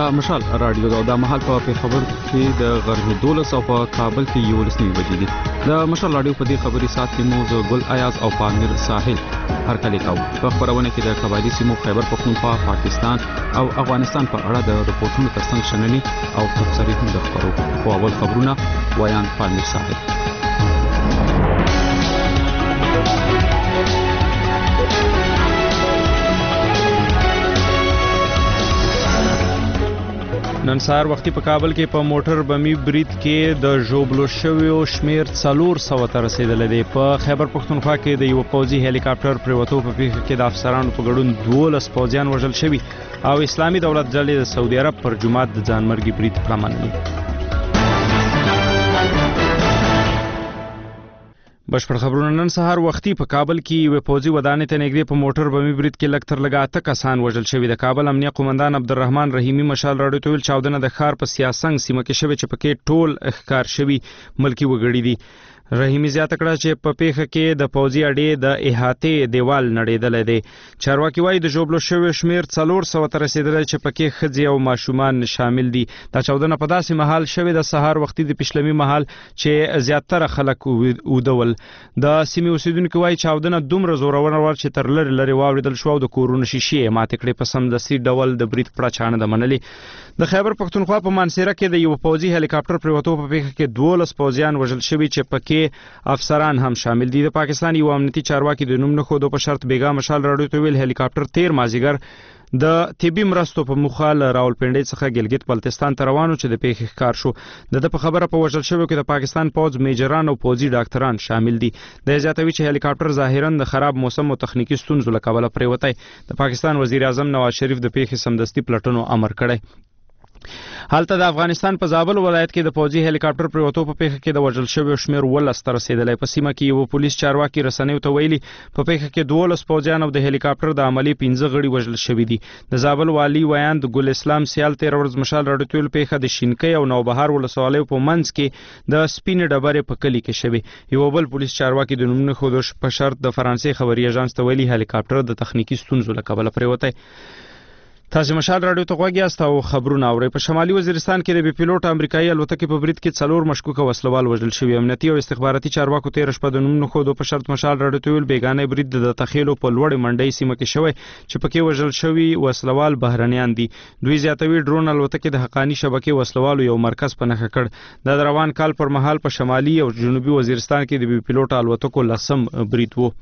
مشال رادیو دا مهال په خبر کې د غرب 12 او په کابل کې یو لسنی بجې دي د مشال رادیو په دې خبري سات کې موضوع ګل ایاز او پامیر ساحل هر کله کاو په خبرونه کې د قبایلی سیمو خیبر پختونخوا پاکستان او افغانستان په اړه د رپورټونو ترڅنګ شننې او تفسیري هم د خبرو په اول خبرونه ویان پامیر ساحل. نن سهار وختي په کابل کې په موټر بمي برید کې د ژوبلو شویو شمیر 400 ته رسیدلی دی. په خیبر پختونخوا کې د یو پوځي هلی کاپټر پریوتو په پیښه کې د افسرانو په ګډون 12 پوځیان وژل شوي او اسلامي دولت ډلې د سعودي عرب پر جماعت د ځانمرګي برید پرمنلي. بشپړ خبرونه نن سهار وختي په کابل کې یو پوځي ودانې ته نږدې په موټر بمي برید کې لږ تر لږه 8 کسان وژل شوي. د کابل امنیه قومندان عبدالرحمن رحیمی مشال راډیو ته ویل چاودنه د ښار په سیاسنګ سیمه کې شوې چې پکې ټول ښکار شوي ملکی وګړي دي. رحیمی زیاته کړه چې په پیښه کې د پوځي اډې د احاطې دیوال نړیدلی دی. چارواکي وایي د ژوبلو شویو شمیر 400 ته رسیدلی چې پکې ښځې او ماشومان شامل دي. دا چاودنه په داسې مهال شوې د سهار وختي د پښلمي مهال چې زیاتره خلک ودول. د سیمې اوسیدونکو وایي چاودنه دومره زورونه ور چې تر لري واوریدل شو او د کورونو شیشې ماتې کړې. په سمدستي ډول د برید پړه چانه د منلي. د خیبر پختونخوا په مانسیره کې د یو پوځي هلی کاپټر پریوتو په پیښه کې 12 پوځیان وژل شوي چې پکې افسران هم شامل دي. د پاکستان یو امنیتي چارواکي د نوم نه خودو په شرط بیګا مشال راډیو ته ویل هلی کاپټر 13 مازیګر د طبي مرستو په مخه له راولپنډۍ څخه ګلګت بلتستان ته روانو چې د پیښې ښکار شو. د په خبره په وژل شویو کې د پاکستان پوځ میجران او پوځي ډاکټران شامل دي. د زیاتوي چې هلی کاپټر ظاهرا د خراب موسم او تخنیکی ستونزو له کبله پریوتی. د پاکستان وزیر اعظم نواز شریف د پیښې سمدستي پلټنو امر کړی. حالته د افغانستان په زابل ولایت کې د پوځي هلی کاپټر پریوتو په پیښه کې د وژل شویو شمیر 12 ته رسیدلی. په سیمه کې یو پولیس چارواکي رسنیو ته ویلي په پیښه کې 12 پوځیان او د هلی کاپټر د عملي 15 غړي وژل شوي دي. د زابل والی ویاند ګل اسلام سیال 13 ورځ مشال راډیو ته پیښه د شینکۍ او نوبهار ولسوالیو په منځ کې د سپینې ډبرې په کلي کې شوي. یو بل پولیس چارواکي د نوم نه خودش په شرط د فرانسې خبري اژانس ته ویلي هلی کاپټر د تخنیکی ستونزو له کبله پریوتی. تاسو مشال راډیو ته غوږ یاست او خبرونه اورئ. په شمالي وزیرستان کې د بي پیلوټ امریکایي الوتکې په برید کې 4 مشکوکه وسلوال وژل شوي. امنیتي او استخباراتي چارواکو 13 شپه د نوم نه خودو په شرط مشال راډیو ته ویل بیګانه برید د تخیلو په لوړې منډۍ سیمه کې شوی چې پکې وژل شوي وسلوال بهرنیان دي. دوی زیاتوي ډرون الوتکې د حقانی شبکې وسلوالو یو مرکز په نښه کړ. د روان کال پر مهال په شمالي او جنوبي وزیرستان کې د بي پیلوټ الوتکو لسم برید وو.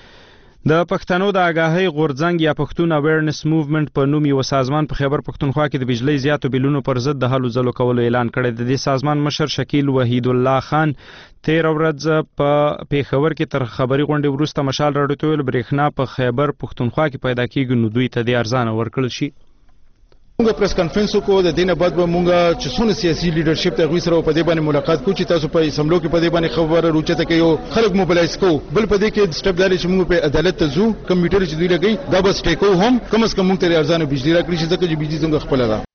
د پښتنو د آگاهۍ غورځنګ یا پښتون اویرنس موومنت په نوم یو سازمان په خیبر پښتونخوا کې د بجلی زیاتو بیلونو پر ضد د هلو ځلو کولو اعلان کړی. د دې سازمان مشر شکیل وحید الله خان 13 ورځ په پیښور کې تر خبري غونډې وروسته مشال راډیو ته ویل برېښنا په خیبر پښتونخوا کې پیدا کیږي نو دوی ته د ارزانه ورکړل شي. موږ پریس کانفرنس کو د دینه بعد به موږ چې څونه سیاسي لیډرشپ ته غوي سره په دې باندې ملاقات کوو چې تاسو په اسمبلو کې په دې باندې خبره روچته کوي خلک موبلایز کوو. بل په دې کې سټپ داري چې موږ په عدالت ته ځو کمپیوټر چې دوی لګي دا بس ټیکو هم کم از کم موږ ته ارزانه بجلی راکړي چې ځکه چې بجلی څنګه خپل ده.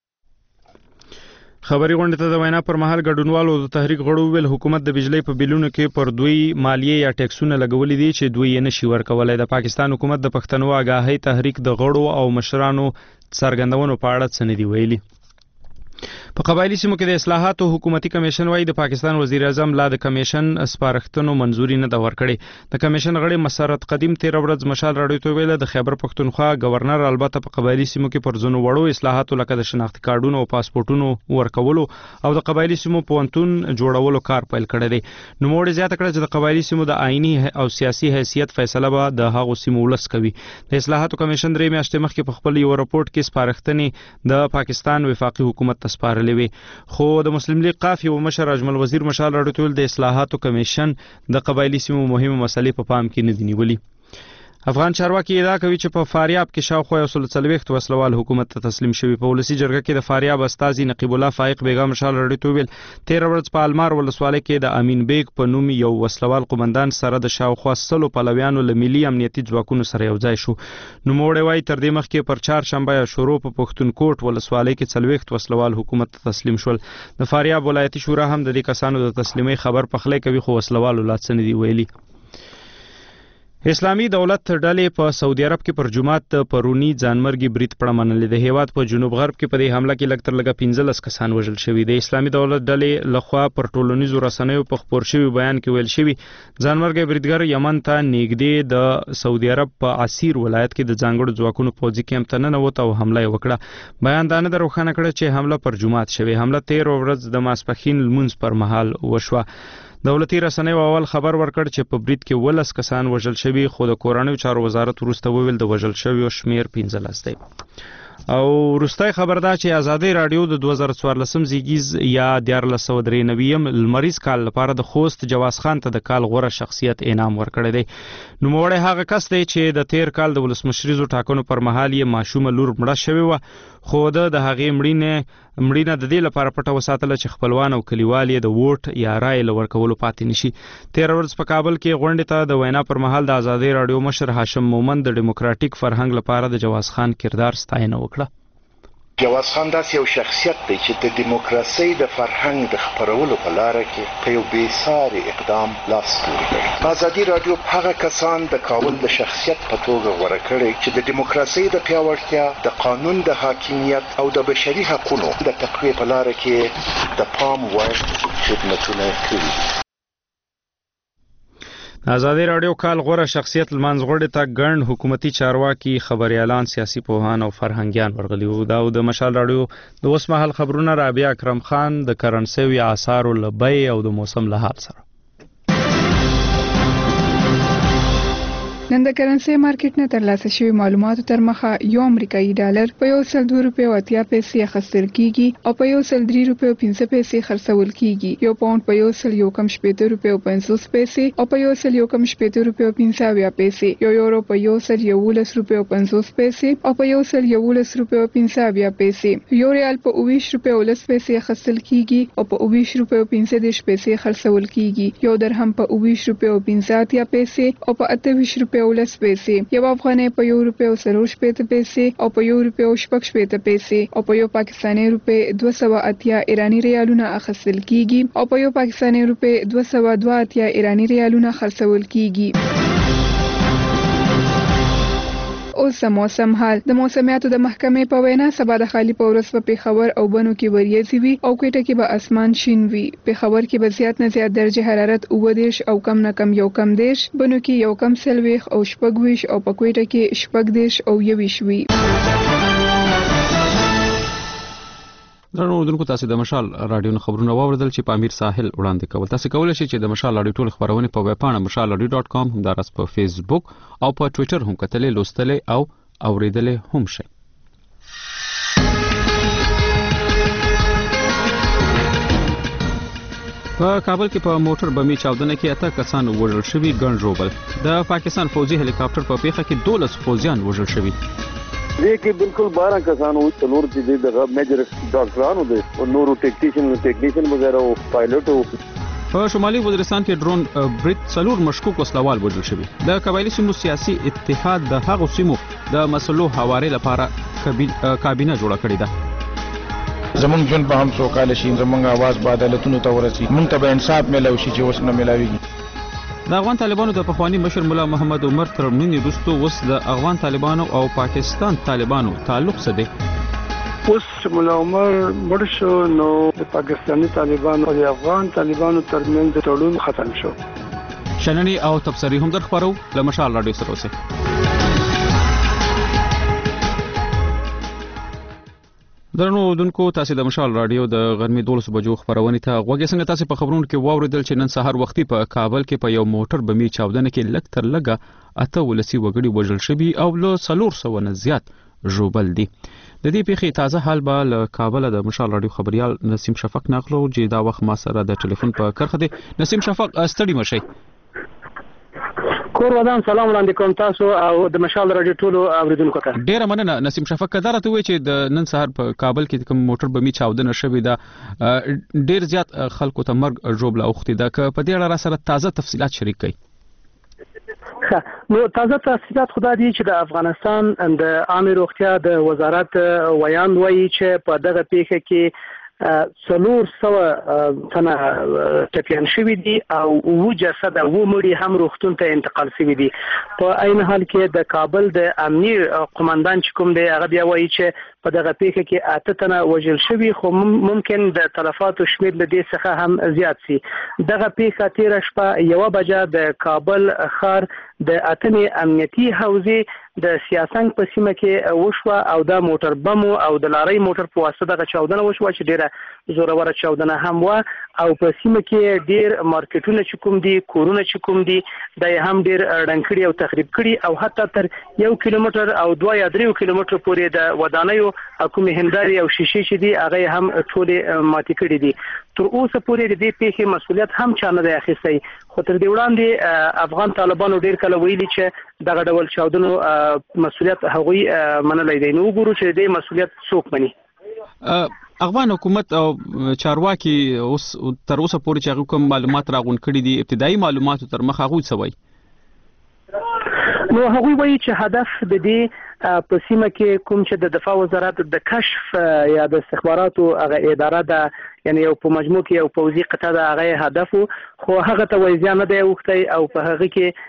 خبري غونډه ته د وینا پر مهال ګډونوالو د تحریک غړو ویل حکومت د بجلی په بیلونو کې پر دوی مالیه یا ټیکسونه لګولې دي چې دوی یې نشي ورکولای. د پاکستان حکومت د پښتنو آگاهۍ تحریک د غړو او مشرانو څرګندونو په اړه څه نه دی ویلي. په قبایلی سیمو کې د اصلاحاتو حکومتي کمیشن وایي د پاکستان وزیر اعظم لا د کمیشن سپارښتنو منزوري نه ده ورکړې. د کمیشن غړي مسرت قدیم 13 ورځ مشال راډیو ته ویل د خیبر پښتونخوا گورنر البته په قبایلی سیمو کې پر ځینو وړو اصلاحاتو لکه د شناختی کارډونو او پاسپورتونو ورکولو او د قبایلی سیمو پوهنتون جوړولو کار پیل کړی دی. نوموړي زیاته کړه چې د قبایلی سیمو د آئینی او سیاسي حیثیت فیصله به د هغو سیمو ولس کوي. د اصلاحاتو کمیشن 3 میاشتې مخکې په خپل یو راپورټ کې سپارښتنې د پاکستان وفاقي حکومت ته سپارلې وي. خو د مسلم لیگ قافیه او مشر اجمل وزیر مشال راډیو ته ویل د اصلاحاتو کمیشن د قبایلی سیمو مهمه مسلې په پام کې نه دي نیولي. افغان چارواکي ادعا کوي چې په فاریاب کې شاوخوا 140 وسلوال حکومت ته تسلیم شوي. په ولسی جرګه کې د فاریاب استاذي نقیب الله فائق بیگا مشال راډیو ته ویل 13 ورځ په المار ولسوالۍ کې د امین بیگ په نوم یو وسلوال قومندان سره د شاوخوا 100 پلویانو له ملي امنیتي ځواکونو سره یو ځای شو. نوموړی وایي تر دې مخکې پر 4 شنبه شروع په پښتونکوټ ولسوالۍ کې 40 وسلوال حکومت ته تسلیم شول. د فاریاب ولایتي شورا هم د دې کسانو د تسلیمۍ خبر پخلی کوي خو وسلوالو لا څه نه دی ویلي. اسلامي دولت ډلې په سعودي عرب کې پر جمعات پرونی ځانمرګي برید پړه منلې د هیواد په جنوب غرب کې په دې حمله کې لږ تر لږه 15 کسان وژل شوي د اسلامي دولت ډلې لخوا پر ټولنیزو رسنیو په خپور شوي بیان کې ویل شوي ځانمرګي بریدګر یمن ته نږدې د سعودي عرب په عسیر ولایت کې د ځانګړو ځواکونو پوځي کیمپ ته ننوت او حمله وکړه بیان دا نه روښانه کړ چې حمله پر جمعات شوی حمله 13 ورځ د ماسپښین لمونځ پر مهال وشوه دولتي رسنیو اول خبر ورکړ چې په برید کې 12 کسان وژل شوي خو د کورنیو چارو وزارت وروسته وویل د وژل شویو شمیر 15 دی او وروستۍ خبر دا چې ازادي رادیو د 2014 زیږیز یا 1493 لمریز کال لپاره د خوست جواز خان ته د کال غوره شخصیت انعام ورکړی دی نوموړی هغه کس دی چې د تیر کال د ولسمشریزو ټاکنو پر مهال یې ماشومه لور مړه شوې وه خو د هغې مړینه د دې لپاره پټه وساتله چې خپلوان او کلیوال یې د ووټ یا رای له ورکولو پاتې نشي 13 ورځ په کابل کې غونډې ته د وینا پر مهال د ازادي رادیو مشر هاشم مومند د ډیموکراټیک فرهنګ لپاره د جواز خان کردار ستاینه وکړه جواز خان داسې یو شخصیت دی چې د دیموکراسۍ د فرهنګ د خپرولو په لاره کې په یو بېساري اقدام لاس پورې کړی ازادي رادیو هغه کسان د کابل د شخصیت په توګه غوره کړي چې د دیموکراسۍ د پیاوړتیا د قانون د حاکمیت او د بشري حقوقو د تقویې په لاره کې د پام وړ خدمتونه کړي ازادي رادیو کال غوره شخصیت لمانځغوړې ته ګڼ حکومتي چارواکي خبريالان سیاسي پوهان او فرهنګيان ورغلي وو دا د مشال رادیو د اوس مهال خبرونه رابعه اکرم خان د کرنسوي آثارو لبی او د موسم له حال سره نن د کرنسي مارکیټ نه ترلاسه شوی معلوماتو تر مخه یو امریکایي ډالر په 102 روپیو 80 پیسې اخیستل کیږي او په 103 روپیو 50 پیسې خرڅول کیږي یو پاوند په 117 روپیو 50 پیسې او په 117 روپیو 50 پیسې یو یورو په 111 روپیو 50 پیسې او په 111 روپیو 50 پیسې یو ریال په 20 روپیو 10 پیسې اخیستل کیږي او په 20 روپیو 50 پیسې خرڅول کیږي یو درهم په 20 روپیو 50 پیسې او په 28 روپیو 10 پیسې یو افغانۍ په 1 روپیو 40 پیسې او په 1 روپیو 60 پیسې او په یو پاکستاني روپی 280 ایرانی ریالونه اخیستل کیږي او په یو پاکستاني روپی 282 ایرانی ریالونه خرڅول کیږي اوس موسم حال د موسمیاتو د محکمې په وینا سبا د خالی په ورځ په پیښور او بنو کې وریځي وي او کوټه کې به اسمان شین وي پیښور کې به زیات نه زیات درجه حرارت 19 او کم نه کم یو کم دیش بنو کې یو کم سلويخ او شپږويش او په کوټه کې شپږدیش او یويش وي درنو اوردونکو تاسو د مشال رادیو خبرونه واوریدل چې په امیر ساحل وړاندې کول تاسو کولای شئ چې د مشال رادیو ټول خبرونه په ویب پاڼه mashalradio.com همدارس په فیسبوک او په ټوئیټر هم کتلې لوستلې او اوریدلې هم شئ په کابل کې په موټر بمي چاودنه کې اته کسان وژل شوي ګڼ روبل د پاکستان فوجي هلیکاپټر په پیښه کې 12 فوجیان وژل شوي देखिए बिल्कुल 12 कसानों तनूर की जगह मेजर डॉक्टरान हो और नूर टेक्नीशियन वगैरह हो पायलट हो په شمالي وزیرستان کې ډرون برید څلور مشکوک وسلوال وژل شوي د قبایلی سیمو سیاسي اتحاد د هغو سیمو د مسلو حوارې لپاره کابینه جوړه کړې ده زمونږ جون په هم سوکاله شي زمونږ आवाज به عدالتونو ته ورسي مونږ ته به انصاف ملوي شي چې اوس نه ملاويږي د افغان طالبانو د پخوانی مشر مولا محمد عمر تر مړینې وروسته اوس د افغان طالبانو او پاکستان طالبانو تعلق څه دی اوس مولا عمر مړ شو نو د پاکستاني طالبانو او د افغان طالبانو ترمنځ تړون ختم شو شننې او تبصرې هم در خبرو له مشال رادیو سره اوسئ درنو اوردونکو تاسو د مشال رادیو د غرمې 12 بجو خبرونه ته غوږی څنګه تاسو په خبرونو کې واوریدل چې نن سهار وختي په کابل کې په یو موټر بمي چاودنه کې لږ تر لږه اته ولسی وګړي وژل شوي او له 300 نه زیات ژوبل دي د دې پیښې تازه حال به له کابل د مشال رادیو خبريال نسیم شفق نقلو چې دا وخت ما سره د ټلیفون په کرخه دي نسیم شفق استړي مشي کور ودان سلام وړاندې کوم تاسو او د مشال رادیو ټولو اوریدونکو ته ډیره مننه نسیم شفق کدارته وی چې د نن سهار په کابل کې کوم موټر بمي چاودنه شوې ده ډیر زیات خلکو ته مرګ جوړه اوختي ده که په دې اړه سره تازه تفصيلات شریک کړئ نو تازه تفصيلات خدای دې چې د افغانستان د عامه روغتیا د وزارت ویان وایي چې په دغه پیښه کې 400 تنه ټپيان شوي دي او 9 جسد او مړي هم روغتون ته انتقال شوي دي. په عین حال کې د کابل د امنیي قومندان چې کوم دی هغه بیا وایي چې په دغه پیښه کې 8 تنه وژل شوي خو ممکن د تلفاتو شمېر له دې څخه هم زیات شي. دغه پیښه تیر شپه 1 بجه د کابل ښار د اتمې امنیتي حوزې د سیاسنګ په سیمه کې وشوه او د موټر بم او د لارۍ موټر په واسطه دغه چاودنه وشوه چې ډیره زوروره چاودنه هم و او په سیمه کې ډیر مارکیټونه چې کوم دي کورونه چې کوم دي د هم ډیر ډنکړي او تخریب کړي او حتی تر 1 کیلومتر او 2 یا 3 کیلومتر پورې د ودانیو کوم هنداري او شیشې چې دي هغه هم ټوله ماتې کړي دي. تر اوسه پورې د دې پیښې مسولیت هم چا نه دی اخیستی خو تر دې وړاندې افغان طالبانو ډیر کله ویلي چې دغه ډول چاودنو مسولیت هغوی منلی دی. نو وګورو چې دې مسولیت څوک مني. افغان حکومت او چارواکي اوس تر اوسه پورې چې هغه کوم معلومات راغون کړي دي ابتدایي معلومات تر مخ هغه څه وایي؟ نو هغوی وایي چې هدف د دې په سیمه کې کوم چې د دفاع وزارت د کشف یا د استخباراتو هغه اداره ده یعنی یو په مجموع کې یو پوځي قطعه ده هغه هدف خو هغه ته وایي نه دی وختی او په هغه کې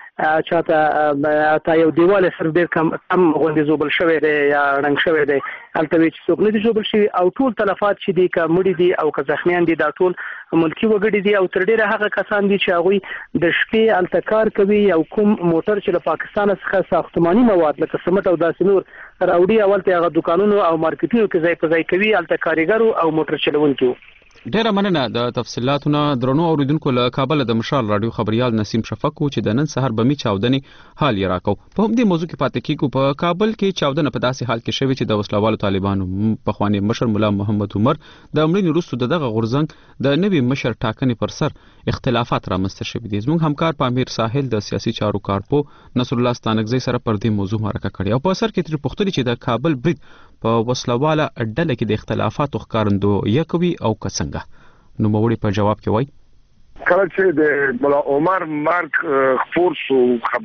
چاته یو دیوال سر ډیر کم غونډې زوبل شوی دی یا رنګ شوی دی هلته وی چې څوک نه دي زوبل شوی او ټول تلفات چې دي که مړي دي او که زخمیان دي دا ټول ملکی وګړي دي او تر ډیره هغه کسان دي چې هغوی د شپې هلته کار کوي او کوم موټر چې له پاکستان څخه ساختماني مواد لکه سمټ او داسې نور راوړي اولته هغه دکانونو او مارکیټونو کې ځای په ځای کوي هلته کارګرو او موټر چلونکي. ډیره مننه د تفصیلاتونو درنو اوریدونکو له کابل د مشال رادیو خبريال نسیم شفق چې د نن سحر بمی چاودنې حال یې راکو. په همدې موضوع کې پاتې کیږو. په کابل کې چاودنه په داسې حال کې شوې چې د وسلوالو طالبانو په خواني مشر مولا محمد عمر د امرین وروسته دغه غورځنګ د نوي مشر ټاکنې پر سر اختلافات رامنځته شوي دي. زموږ همکار پامیر ساحل د سیاسي چارو کارپو نصر الله ستانکزی سره پر دې موضوع مرکه کړې او په اثر کې تر پوښتنې چې د کابل برید په وسلواله ډله کې د اختلافاتو ښکارندویي کوي او څنګه. نو موري په جواب کې وای کله چې د مولا عمر مرګ خبر شو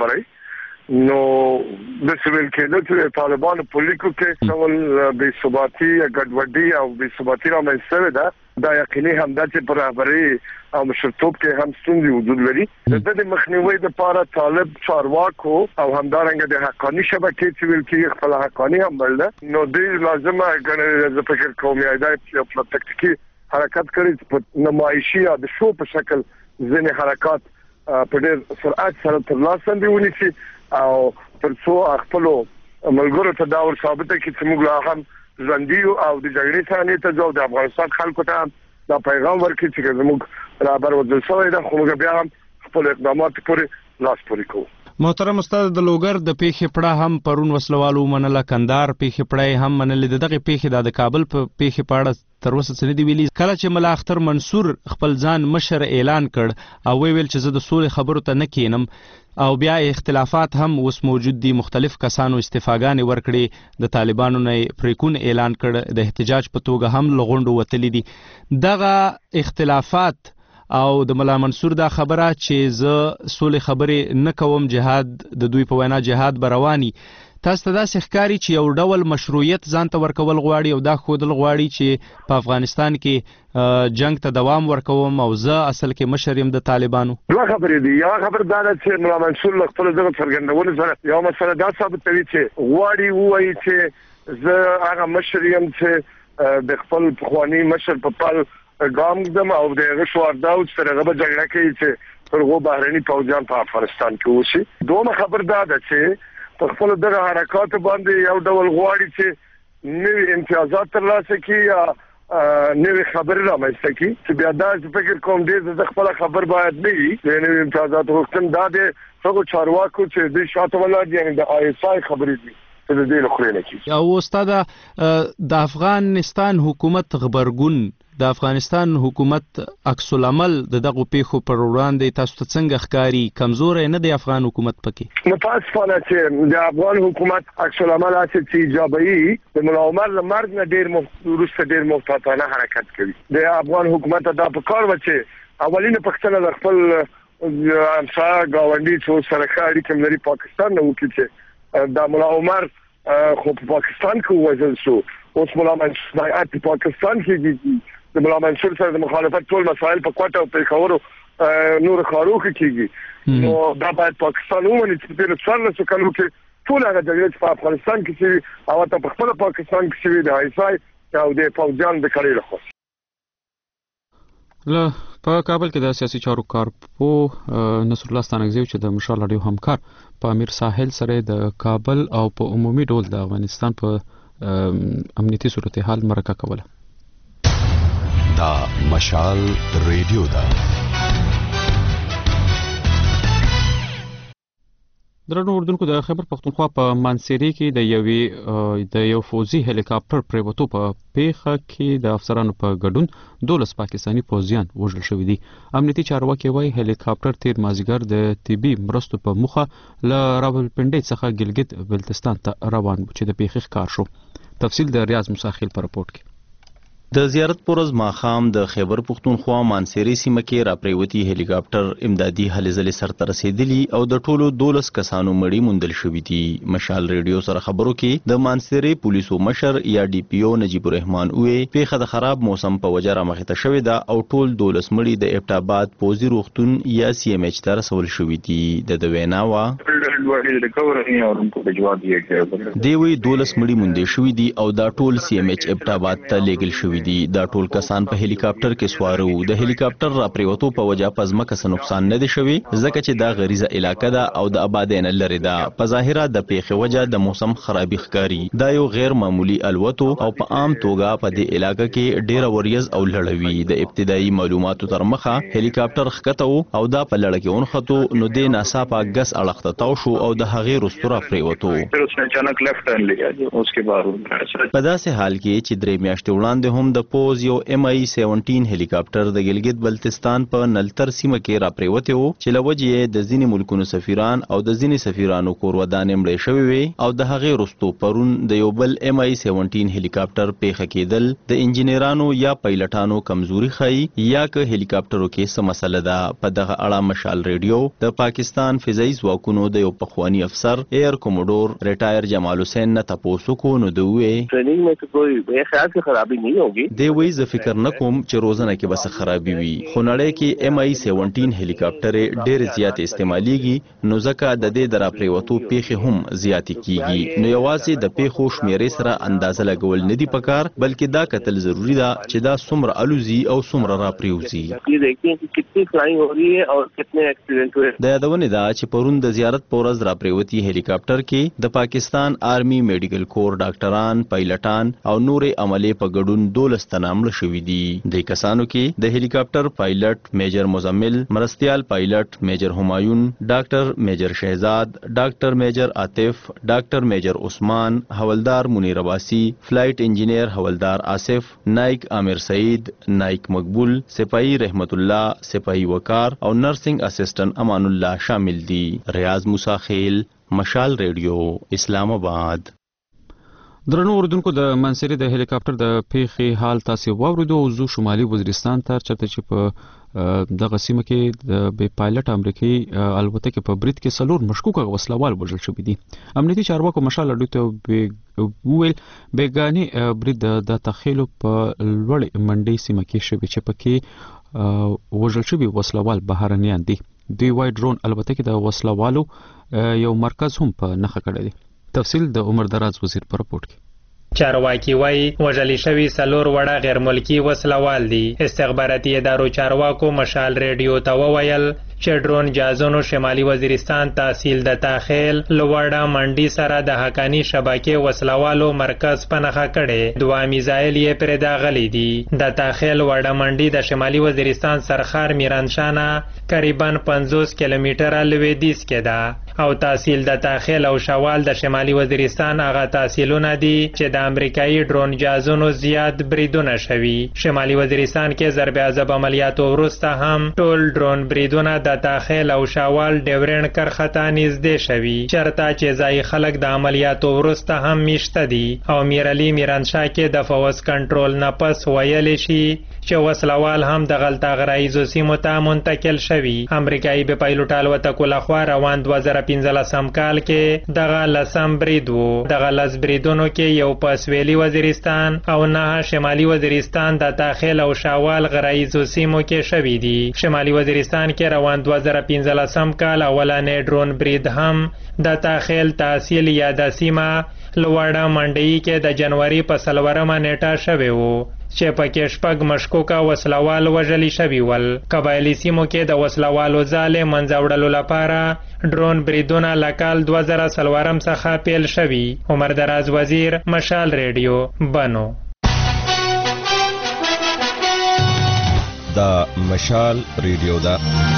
خبره نو د سیویل کې د طالبانو په لیکو کې څول بې ثباتی یا ګډوډي او بې ثباتی رامنځته ده دا یقیني هم ده چې پر رهبري او مشرتوب کې هم ستونزې وجود لري. د مخنیوي لپاره طالب چارواکو او همدارنګه د حقاني شبکې سیویل کې خپل حقاني هم بل ده نو د لازمه ګڼل د فکر کوم یا د خپل تکتیکي حرکت کړي په نمایشي یا د شو په شکل ځینې حرکات په ډېر سرعت سره ترلاسه ونیسي او تر څو خپل ملګرو ته دا ور ثابته کړي چې موږ لا هم ژوندي او د جګړې څخه ته ځو د افغانستان خلکو ته دا پیغام ورکړي چې موږ رابر ودل شوی دا خو موږ بیا هم خپل اقدامات پورې لاس پورې کوو. محترم استاد د لوګر د پیښې پړه هم پرون وسلوالو منله کندهار پیښې پړه هم منلې دغه پیښې د کابل په پیښې پړه تر اوسه څه دی ویلي. کله چې ملا اختر منصور خپل ځان مشر اعلان کړ او ویل چې زه د سولې خبرو ته نه کینم او بیا اختلافات هم اوس موجود دي مختلف کسانو استفاګانې ورکړي د طالبانو نه پریکون اعلان کړ د احتجاج په توګه هم لغونډو وتلی دي. دغه اختلافات او د ملا منصور دا خبره چې زه سولې خبرې نه کوم جهاد د دوی په وینا جهاد برواني تاسو ته داسې ښکاري چې یو ډول مشروعیت ځان ته ورکول غواړي او دا ښودل غواړي چې په افغانستان کې جنگ ته دوام ورکوم او زه اصل کې مشر یم د طالبانو. دوه خبرې دي. یو خبر دا ده چې ملا منصور له خپل دغه څرګندونې سره یو مسله دا ثابتوي چې غواړي وایي چې زه هغه مشر یم چې د خپل پخواني مشر په پل ګام دم او د شوارداو سره غو جګړه کوي چې پرغو بهرني پوځیان په افغانستان کې وشي. دوه خبر دا ده چې په خپل دغه حرکات باندې یو ډول غواړي چې نوې امتیازات ترلاسه کړي یا نوې خبرې رامنځته کړي چې بیا دا فکر کوم دې د خپل خبر باید نه وي د نوې امتیازات وختم دا د څو چارواکو چې د شاته ولادت یعنی د آی اس آی خبرې دي چې د دې لخرې نه کیږي. او استاد د افغانستان حکومت خبرګون د افغانستان حکومت عکس العمل دغه پیښو پر وړاندې تاسو ته څنګه ښکاری کمزور نه دی افغان حکومت پکې؟ نو پاسفانه چې د افغان حکومت عکس العمل چې ایجابي د مولا عمر مرګ نه ډیر محتاطانه حرکت کوي. د افغان حکومت دا په کار و چې اولینه پښتنه د خپل امسا گاونډي څو سره اړیکې لري پاکستان نه وکړي چې د مولا عمر خو په پاکستان کې وځل شو اوس مولا منصور په پاکستان کې د ملا منصور سره د مخالفت ټول مسایل په کوټه او په خورو نور خارو کې کیږي نو دا باید پاکستان ومني چې په 14 کلو کې ټول هغه جګړې په افغانستان کې چې او ته په خپل پاکستان کې شوی د ایسای او د فوجان د کړي لخوا له په کابل کې د سیاسي چارو کارپو نصر الله ستانکزی چې د مشال اړیو همکار په امیر ساحل سره د کابل او په عمومي ډول د افغانستان په امنیتي صورتحال مرکه کوله دا مشال ریډیو دا درنو اردوونکو د خیبر پختونخوا په مانسيري کې د یو فوزي هلیکاپټر پریوتو په پیښه کې د افسرانو په ګډون 12 پاکستاني پوځیان وژل شوي دي. امنیتي چارواکي وايي هلیکاپټر تیر مازیګر د طبي مرستو په مخه له راولپنډي څخه ګلګت بلتستان ته روان و چې د پیښې ښکار شو. تفصیل د ریاض مساخیل په رپورت کې. د زیارت پورز ماخام د خیبر پختونخوا مانسيري سیمه کې راپریوتی هلیکاپټر امدادي هلې ځلې سرته رسیدلی او د ټولو 12 کسانو مړی موندل شوي دي. مشال ریډیو سره خبرو کې د مانسيري پولیسو مشر یا ډي پی او نجیب الرحمن وې پیښه د خراب موسم په وجه رامخته شوې ده او ټول 12 مړی د ابټاباد پوزي روغتون یا سی ام ایچ ته رسول شوي دي. د ویناوا دی وی 12 مړی موندل شوي دي او دا ټول سی ام ایچ ابټاباد ته لیږل شوي دي. دا ټول کسان په هلیکاپټر کې سوار وو. د هلیکاپټر را پریوتو په وجه پزماکه څه نقصان نه دي شوی ځکه چې دا غریزه علاقه ده او د آبادین لري ده. په ظاهره د پیښې وجه د موسم خرابي ښکاری. دا یو غیر معمولی الوتو او په عام توګه په دې علاقه کې ډیره وریز او لړوي. د ابتدایي معلوماتو تر مخه هلیکاپټر ښکته او دا په لړ کې ونخته نو د ناصافه غس اړخته تاو شو او د هغې رستورا پریوتو. په داسې حال کې چې درې میاشتې وړاندې هم د پوز یو MI-17 هلیکاپټر د ګلګت بلتستان په نلتر سیمه کې راپریوته و چې لوجې د ځینې ملکونو سفیران او د ځینې سفیرانو کورودانې مړې شوی وي او د هغې رستو پرون د یو بل MI-17 هلیکاپټر پیښه کېدل د انجینرانو یا پایلټانو کمزوري ښيي یا که هلیکاپټرو کې څه مسله ده. په دغه اړه مشال ریډیو د پاکستان فضایي ځواکونو د یو پخوانی افسر ایر کوموډور ریټایر جمال حسین نه تاسو کو نو دوی ټریننګ میں کوئی میرے خیال سے خرابی نہیں ہوگی. دی وی ز فکر نکوم چې روزنه کې بس خرابي وي خو نړۍ کې MI-17 هلیکاپټر ډېر زیات استعماليږي نو ځکه د دې درا پریوتو پیښې هم زیات کیږي. نو یوازې د پیښو شمیرې سره اندازه لګول نه دی پکار بلکې دا کتل ضروری ده چې دا څومره الوزي او څومره را پریوزي. یہ دیکھیں کہ کتنی فلائنگ ہو رہی ہے اور کتنے ایکسیډنٹ ہوئے. د یادونه ده چې پرون د زیارت پورز را پریوتی هلیکاپټر کې د پاکستان آرمی میډیکل کور ډاکټران پایلټان او نور عملي په ګډون 12 تنامل شوي دي. د کسانو کې د هلیکاپټر پایلټ میجر مزمل، مرستیال پایلټ میجر همایون، ډاکټر میجر شهزاد، ډاکټر میجر عاطف، ډاکټر میجر عثمان، حوالدار منیر عباسی، فلایټ انجینیر حوالدار آصف، نائک عامر سعید، نائک مقبول، سپاهی رحمت الله، سپاهی وقار او نرسنګ اسسټنټ امان الله شامل دي. ریاض موسی خیل، مشال ریډیو، اسلام آباد. درنو اردوونکو د منصيري د هلیکاپټر د پیښې حال تاسو واوریدو. زو شمالي وزیرستان ته چرته چې په دغه سیمه کې د بې پایلټ امریکایي الوتکې په برید کې څلور مشکوکه وسلوال وژل شوي دي. امنیتي چارواکو مشال اډو ته وویل بیګاني برید د تخیلو په لوړ منډي سیمه کې شوی چې پکې وژل شوي وسلوال بهرنیان دي. دوی وايي ډرون الوتکې د وسلوالو یو مرکز هم په نښه کړی دی. تفصیل د عمر دراز وزیر په رپورت کې. چارواکي وایي وژل شوي څلور وړه غیر ملکي وسلوال دي. استخباراتي ادارو چارواکو مشال ریډیو ته وویل چې ډرون جازونو شمالي وزیرستان تحصیل د تاخیل لوړه منډي سره د حقانی شبکې وسلوالو مرکز په نښه کړي. دوه میزایل یې پرې داغلي دي. د تاخیل وړه منډي د شمالي وزیرستان سرخار میرانشانه تقریبا 50 کیلومتره لویدیځ کې ده او تحصیل د تاخیل او شوال د شمالي وزیرستان هغه تحصیلونه دي چې د امریکایي ډرون جازونو زیات بریدونه شوي. شمالي وزیرستان کې ضرب عذاب عملیاتو وروسته هم ټول ډرون بریدونه د د تاخیل او شاوال ډیورنډ کرښه ته نږدې شوي، چېرته چې ځایي خلک د عملیاتو وروسته هم میشته دي او میرعلي میرانشاه کې د فوز کنټرول نه پس ویلی شي چې وسلوال هم د غلطه غرایزو سیمو ته منتقل شوي. امریکایي بې پایلوټ الوتکو لخوا روان 2015 کال کې دغه 10 برید و. دغه 10 بریدونو کې یو په سویلي وزیرستان او 9 شمالي وزیرستان د تاخیل او شاوال غرایزو سیمو کې شوي دي. شمالي وزیرستان کې روان 2015 کال اولنی ډرون برید هم د تاخیل تحصیل یا د سیمه لوړه منډی کې د جنوري په 4مه نیټه شوی و چې پکې شپږ مشکوکه وسلوال وژلي شوي ول. قبایلي سیمو کې د وسلوالو ځالې منځه وړلو لپاره ډرون بریدونه له کال 2004 څخه پیل شوي. عمر دراز وزیر، مشال ریډیو، بنو. دا مشال ریډیو دا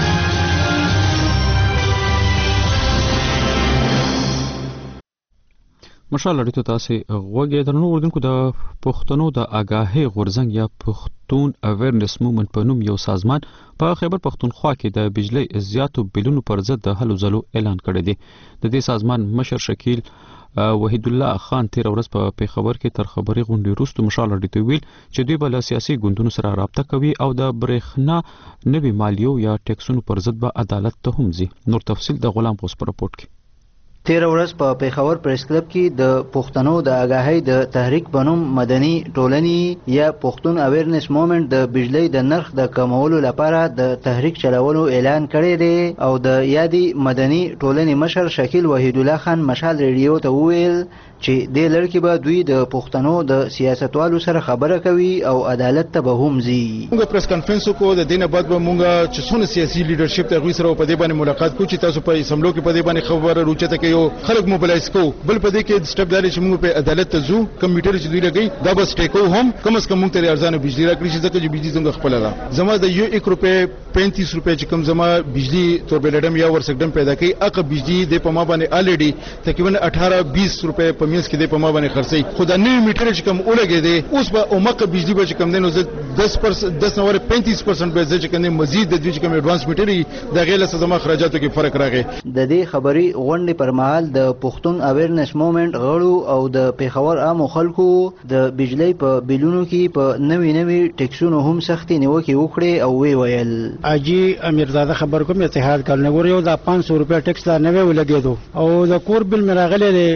مشال ریډیو تاسو غوږی درنو اوردونکو د پښتنو د آگاهي غورځنګ یا پښتون اویرنس موومنت په نوم یو سازمان په خیبر پښتونخوا کې د بجلی زیاتو بلونو پر ضد د هلو ځلو اعلان کړی دی. د دې سازمان مشر شکیل وحید الله خان تیر ورځ په پیښور کې تر خبري غونډې وروسته مشال ریډیو ویل چې دوی بل سیاسي ګوندونو سره رابطه کوي او د برېښنا نوي مالیو یا ټیکسونو پر ضد به عدالت ته هم ځي. نور تفصیل د غلام غوث په رپورټ کې. تیر ورځ په پیښور پریس کلب کې د پښتنو د آگاهۍ د تحریک بنوم مدني ټولنې یا پښتون اویرنس موومنت د بجلی د نرخ د کمولو لپاره د تحریک چلولو اعلان کړی دی او د یادي مدني ټولنې مشر شکیل وحید الله خان مشال ریډیو ته وویل چې د لړکی به دوی د پښتنو د سیاستوالو سره خبره کوي او عدالت ته به هم ځي. موږ پریس کانفرنس کو د دینه بعد به موږ چې څونه سیاسي لیډرشپ ته غوښتل په دې باندې ملاقات کوو چې تاسو په اسمبلو کې په دې باندې خبره روچته کوي خلک موبلایز کو. بل په دې کې سټپ داري چې موږ په عدالت ته ځو. کمپیوټر چې دوی لګي دا بس ټیکو هم کم از کم موږ ته ارزانه بجلی راکړي چې ځکه چې بجلی څنګه خپل ده. زما د 1 روپے 35 روپے چې کم زما بجلی توربلډم یا ورسکډم پیدا کوي اګه بجلی د په ما باندې الریډي تقریبا 18-20 روپے په مینس کې د په ما باندې خرڅي. خدا نه میټر چې کم اولګي دي اوس به اومکه بجلی به چې کم دنو 10% 35% به چې کم مزید د دوی چې کم ایڈوانس میټر د غیله سزا خرجاتو کې فرق راغی. د دې خبري غونډې پر مهال د پښتون اویرنس موومنت غړو او د پیښور عامو خلکو د بجلی په بلونو کې په نوي ټیکسونو هم سختي نیوکه وکړي او وی ویل اجي امیرزاده خبر کوم اتحاد کارنه ګوري دا 500 روپے ټیکس لا نه ولګیدو او د کور بل مراغله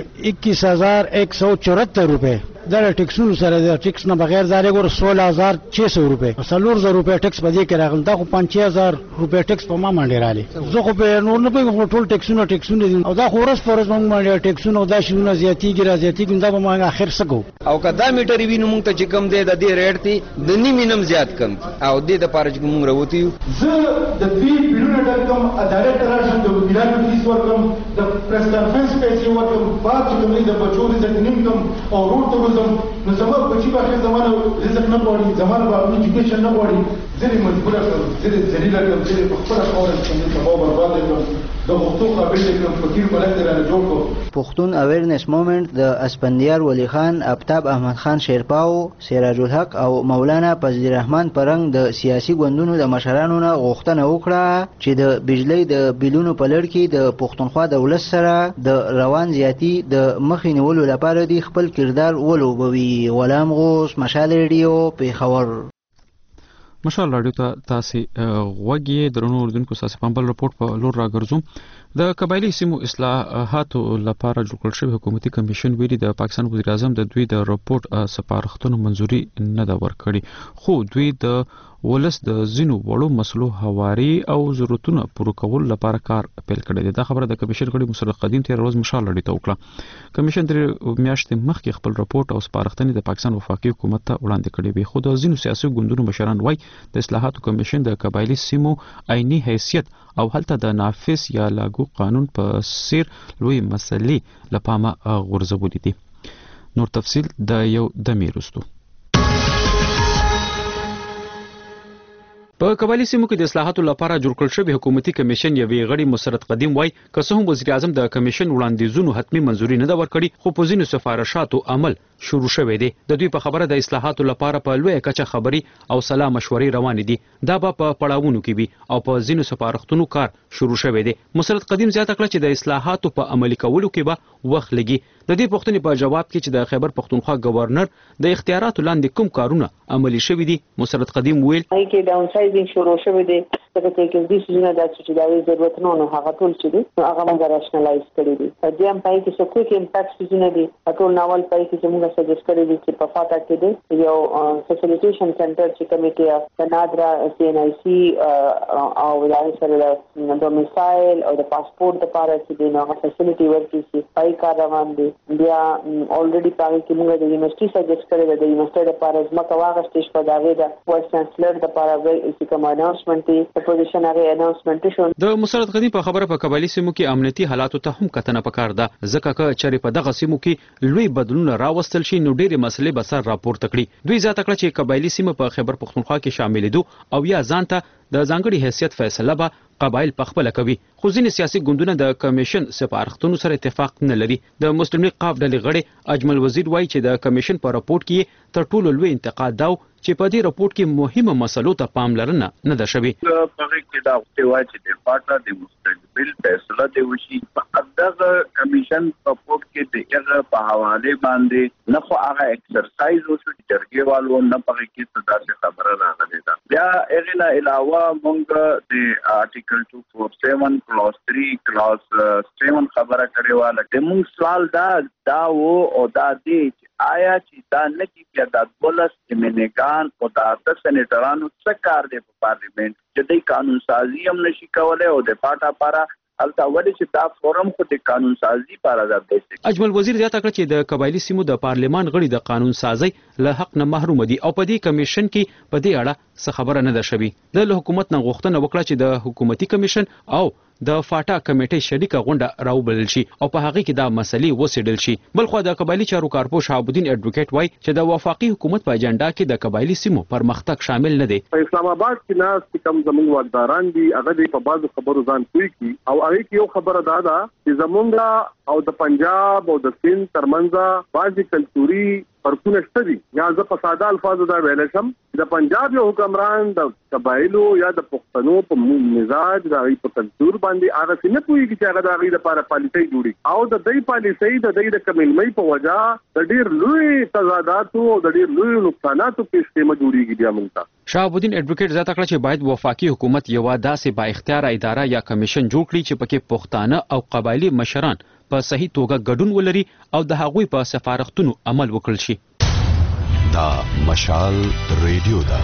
21174 روپے دا ټیکسونو سره د ټیکس نه بغیر زاره ګور 16600 روپے 4000 روپے ټیکس په دې کې راغل دا خو 5000 روپے ټیکس په ما باندې رالی. زه خو په نور نه په ټول ټیکسونو دي او دا خو ورس فورز موږ باندې ټیکسونو دا شونه زیاتیږي دا به موږ اخر سکو او کدا میټر وینم موږ ته چې کم دی د دې ریټ تی د نیمینم زیات کم او د پاره چې موږ راوتی زه د دې بیرونه د کوم عدالت راشم د وکیلانو فیس ورکم د پریس کانفرنس پیسې ورکم بعد چې کوم د بچو د نیم کم او روټ ته نو زما بچی به زمانه رزق نه غواړي زمانه به ایجوکیشن نه غواړي ځینې مجبور کړم ځینې ذلیل کړم ځینې په خپله خاوره کې تباہ برباد کړم د غوښتو قابل کړم فقیر ملک ته رانه جوړ کړم. پښتون اویرنس موومنت د اسپندیار ولی خان، آفتاب احمد خان شیرپاو، سراج الحق او مولانا فضل الرحمن پرنګ د سیاسي ګوندونو د مشرانو نه غوښتنه وکړه چې د بجلی د بلونو په لړ کې د پښتونخوا د ولس سره د روان زیاتی د مخې نیولو لپاره دی خپل کردار ولوبوي. غلام غوث، مشال ریډیو، پیښور. مشال راډیو ته تاسو غوږی درنو اوردونکو تاسو په بل رپورټ په لور راګرځوم. د قبایلی سیمو اصلاحاتو لپاره جوړ کړل شوی حکومتي کمیشن ویلي د پاکستان وزیر اعظم د دوی د رپورټ سپارښتنو منځوري نه ده ورکړي خو دوی د ولس د زینو وړو مسلو هواري او ضرورتونو پوره کول لپاره کار پیل کړی دی. دا خبره د کمیشن غړي مصرف قدیم تیر ورځ مشال راډیو ته وکړه. کمیشن تر میاشتې مخکې خپل رپورټ او سپارښتنې د پاکستان وفاقي حکومت ته وړاندې کړې وي خو د زینو سیاسي ګوندونو مشران وایي د اصلاحاتو کمیشن د قبایلی سیمو عیني حیثیت او هلته د نافذ یا لاګو قانون په سیر لوی مسلې لپاره غورځولې دي. نور تفصیل د یو دمې وروسته. په قبایلی سیمو کې د اصلاحاتو لپاره جوړ کړل شوی حکومتي کمیشن یوې غړي مسرت قدیم وای که څه هم وزیر اعظم د کمیشن وړاندیزونو حتمی منځوري نه دا ورکړي خو په ځینو سفارشاتو عمل شروع شوی دی. د دوی په خبره د اصلاحاتو لپاره په لوی کچه خبري او سلا مشورې روان دي. دا به په پړاوونو کې وي او په ځینو سفارښتونو کار شروع شوی دی. مسرت قدیم زیاته کړه چې د اصلاحاتو په عملي کولو کې به وخت لګي. د دې پوښتنې په جواب کې چې د خیبر پختونخوا گورنر د اختیاراتو لاندې کوم کارونه عملي شوي دي مسرت قدیم ویل کې ډاون سایزینګ شروع شوی دی څنګه چې د سيزونه د چې د ضرورت نه هغه ټول چې دي هغه موږ راشنلایز کړی دي. د ام پای کې څه کوم امپاکټ سيزونه دي ټول ناول پای کې چې موږ سجست کړی دي چې په فاټا کې دي یو فیسیلیټیشن سنټر چې کمیټه د نادرا CNIC او د سره د ډومیسایل او د پاسپورت لپاره چې د نوغه فیسیلیټي ورکړي چې پای کار روان دي. بیا الریډي پای کې موږ د یونیورسيټي سجست کړی د یونیورسيټي لپاره ځمکه واغستې شو دا غوډه وایس چانسلر لپاره چې کوم اناونسمنت پوزیشن هغه اناونسمنت شو. د مسرت قدیم په خبره په قبایلی سیمو کې امنیتي حالاتو ته هم کتنه پکار ده ځکه چې چېرې په دغه سیمو کې لوی بدلون راوستل شي نو ډېرې مسلې به سر راپورته کړي. دوی زیاته کړه چې قبایلی سیمه په خیبر پختونخوا کې شامل دي او یا ځانته د ځانګړي حیثیت فیصله به قبایل پخپله کوي. خو ځینې سیاسي ګوندونه د کمیشن سفارښتونو سره اتفاق نه لري. د مسلم لیگ قاف ډلې غړی اجمل وزیر وایي چې د کمیشن په راپورټ کې تر ټولو لوی انتقاد دا چې په دې راپورټ کې مهمه مسلو ته پاملرنه نه ده شوې. په کې دا وایي چې د پاټا د مستقبل فیصله دی وشي په دغه کمیشن راپورټ کې د هغه په حواله باندې نه خو هغه ایکسرسایز وشو چې جرګې والو نه پغې کې صدا څخه خبره راغلې ده. بیا هغه نه علاوه موږ د آرټیکل 247 کلاس 3 کلاس 7 خبره کړې و لکه موږ سوال دا او دا دی آیا چې دا نه کیږي دا دولت سیمنګان او دا د سېنیټرانو څخه کار دی په پارلیمنت چې د قانون سازي هم نشي کولای او د پاټا لپاره البته ولې چې دا فورم خو د قانون سازي لپاره د بیسیک. اجمل وزیر زیاته کړ چې د قبایلی سیمو د پارلیمان غړي د قانون سازي له حق نه محروم دي او په دې کمیشن کې په دې اړه څه خبره نه ده شوې. د حکومت نه غوښتنه وکړه چې د حکومتي کمیشن او د فاټا کمیټې شریکه غونډه راوبلل شي او په هغه کې دا مسلې وڅېړل شي. بلخو د قبایلی چارو کارپوه شهاب الدین اډوکیټ وایي چې د وفاقي حکومت په اجنډا کې د قبایلی سیمو پرمختګ شامل نه دی. په اسلام آباد کې ناس کوم زموږ واکداران دي هغه په بعضو خبرو ځان کوي او هغه کې یو خبره ده چې زمونږ او د پنجاب او د سند ترمنځ بعضي کلتوري فرقونه شته دي. یا زه په ساده الفاظو دا ویل شم د پنجاب یو حکمران د قبایلو یا د پښتنو په مزاج د غي په کلتور باندې هغه څنګه پوهیږي چې هغه د غي لپاره پالیسي جوړي او د دې پالیسي د دې د کملمۍ په وجا د ډیر لوی تضاداتو او د ډیر لوی نقصاناتو په استعمال جوړیږي بیا موږ ته. شهاب الدین اډوکیټ زیاته کړه چې باید وفاقي حکومت یو داسې با اختیار اداره یا کمیشن جوړ کړي چې پکې پښتانه او قبایلی مشران په صحیح توګه ګډون ولري او د هغوی په سفارښتونو عمل وکړل شي. دا مشال ریډیو ده.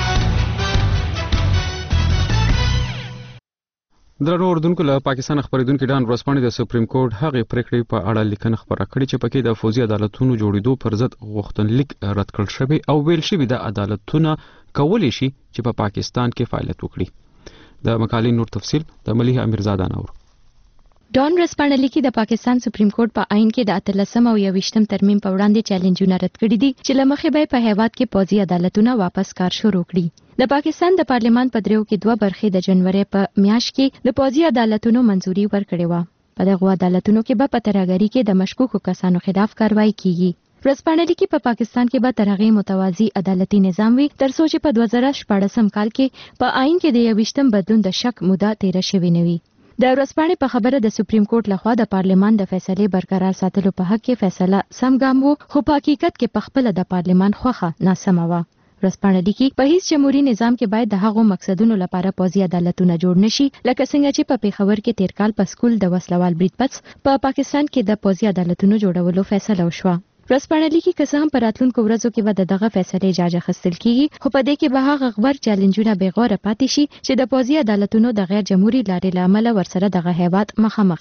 درنو اوردونکو له پاکستان خبرېدونکو ډان ورسپانې د سپریم کورټ هغه پریکړې په اړه لیکنه خبره کړې چې پکې د فوزي عدالتونو جوړېدو پر ضد غوښتنلیک رد کړل شوی او ویل شوی د عدالتونو کولی شي چې په پاکستان کې فعالیت وکړي. د مقالې نور تفصیل د ملیح امیرزاده نور. ډان ورسپانې لیکي د پاکستان سپریم کورټ په عین کې د 13 او 21 ترمیم په وړاندې چیلنجونه رد کړي دي چې لمخې به په هیواد کې پوځي عدالتونه واپس کار شروع کړي. د پاکستان د پارلیمان په دریو کې 2 برخې د جنوري په میاشت کې د پوځي عدالتونو منځوري ورکړې و. په دغه عدالتونو کې به په ترهګرۍ کې د مشکوکو کسانو خلاف کاروایی کیږي. ورسپانې لیکي په پاکستان کې به تر هغه متوازی عدالتي نظام وي تر څو چې په 2014 کال کې په عین کې د 21 بدلون د شک موده تیر شوی نه وي. د ورسپانې په خبره د سپریم کورټ لخوا د پارلیمان د فیصلې برقرار ساتلو په حق کې فیصله سم ګام وو خو په حقیقت کې په خپل د پارلیمان خوخه ناسمه و. ورسپانې لیکي په هیڅ جمهوریت نظام کې باید د هغو مقصدونو لپاره پوځي عدالتونه جوړ نشي لکه څنګه چې په پیښور کې تیر کال په سکول د وسلوال برید پڅ په پاکستان کې د پوځي عدالتونو جوړولو فیصله وشوه. ورسپانې لیکي که څه هم په راتلونکو ورځو کې به دغه فیصلې جاج اخیستل کیږي خو په دې کې به هغه غبر چیلنجونه بې غوره پاتې شي چې د پوځي عدالتونو د غیر جمهوریت لارې له امله ورسره دغه هیواد مخامخ دی.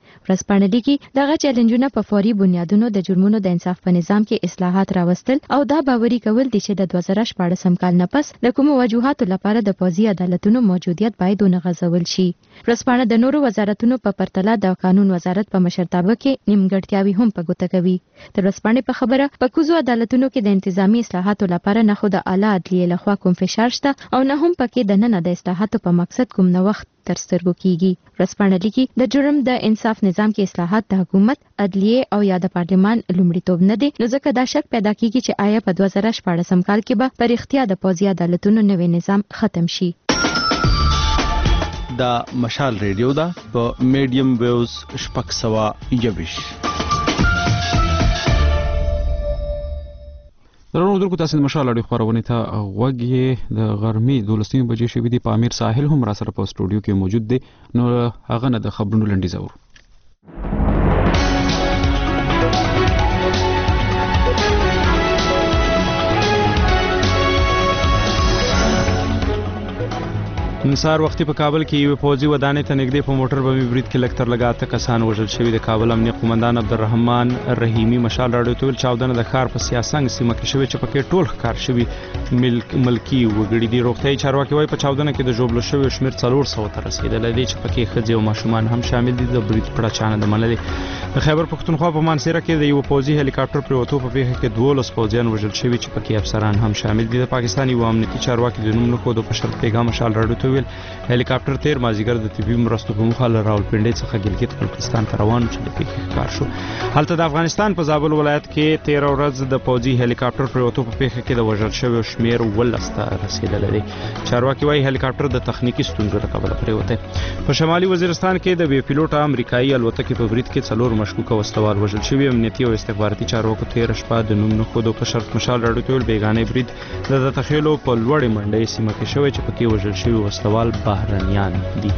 ورځپاڼه لیکي دغه چیلنجونه په فوري بنیادونو د جرمونو د انصاف په نظام کې اصلاحات راوستل او دا باوري کول دي چې د 2014 کال نه پس د کومو وجوهاتو لپاره د پوځي عدالتونو موجودیت باید ونغځول شي. ورځپاڼه د نورو وزارتونو په پرتله د قانون وزارت په مشرتابه کې نیمګړتیاوي هم په ګوته کوي. د ورځپاڼې په خبره په کوزو عدالتونو کې د انتظامی اصلاحاتو لپاره نه خو د اعلی عدلیې لخوا کوم فشار شته او نه هم پکې د نن د اصلاحاتو په مقصد کوم نوښت تر سترګو کیږي. ورځپاڼه لیکي د جرم د انصاف نظام کې اصلاحات د حکومت، عدلیې او یا د پارلمان لومړیتوب نه دي، نو ځکه دا شک پیدا کیږي چې آیا په 2014 کال کې به پر اختیا د پوځي عدالتونو نوې نظام ختم شي. دا مشال ریډیو دا په میډیم ویوز 621. درنو دلکو تاسو د مشال اړیو خبرونه ته غوږی د غرمې 12 بجې شوې دي. په امیر ساحل هم را سره په سټوډیو کې موجود دی، نو هغه نه د خبرونو لنډیز اورو. نن سهار وختي په کابل کې یو پوځي ودانۍ ته نږدې په موټر بمي برید کې لږ تر لږه 8 کسان وژل شوي. د کابل امنیه قومندان عبدالرحمن رحیمي مشال راډیو ته ویل چاودنه د ښار په سیاسنګ سیمه کې شوې چې پکې ټول ښکار شوي ملکي وګړي دي. روغتیايي چارواکي وایي په چاودنه کې د ژوبلو شویو شمېر 400 ته رسېدلی دی چې پکې ښځې او ماشومان هم شامل دي. د برید پړه چا نه ده منلې. د خیبر پښتونخوا په مانسیره کې د یو پوځي هلیکاپټر پرېوتو په پیښه کې 12 پوځیان وژل شوي چې پکې افسران هم شامل دي. د پاکستان یو امنیتي چارواکي د نوم نه ښودو په شرط پیغام مشال راډیو ته ویل هلیکاپټر تیر مازیګر د طبي مرستو په موخه له راولپنډۍ څخه ګلګت بلتستان ته روان چې د پیښې ښکار شو. هلته د افغانستان په زابل ولایت کې 13 ورځ د پوځي هلیکاپټر پرېوتو په پیښه کې د وژل شویو شمېر 12 ته رسېدلی دی. چارواکي وایي هلیکاپټر د تخنیکي ستونزو له کبله پرېوتی. په شمالي وزیرستان کې د بې پیلوټه امریکایي الوتکې په برید کې 4 مشکوکه وسلوال وژل شوي. امنیتي او استخباراتي چارواکو تېره شپه د نوم نه ښودو په شرط مشال راډیو ته ویل بېګانۍ برید د تخیلو په لوړې منډۍ سیمه کې شوی چې پکې وژل شوي وسلوال بهرنیان دي.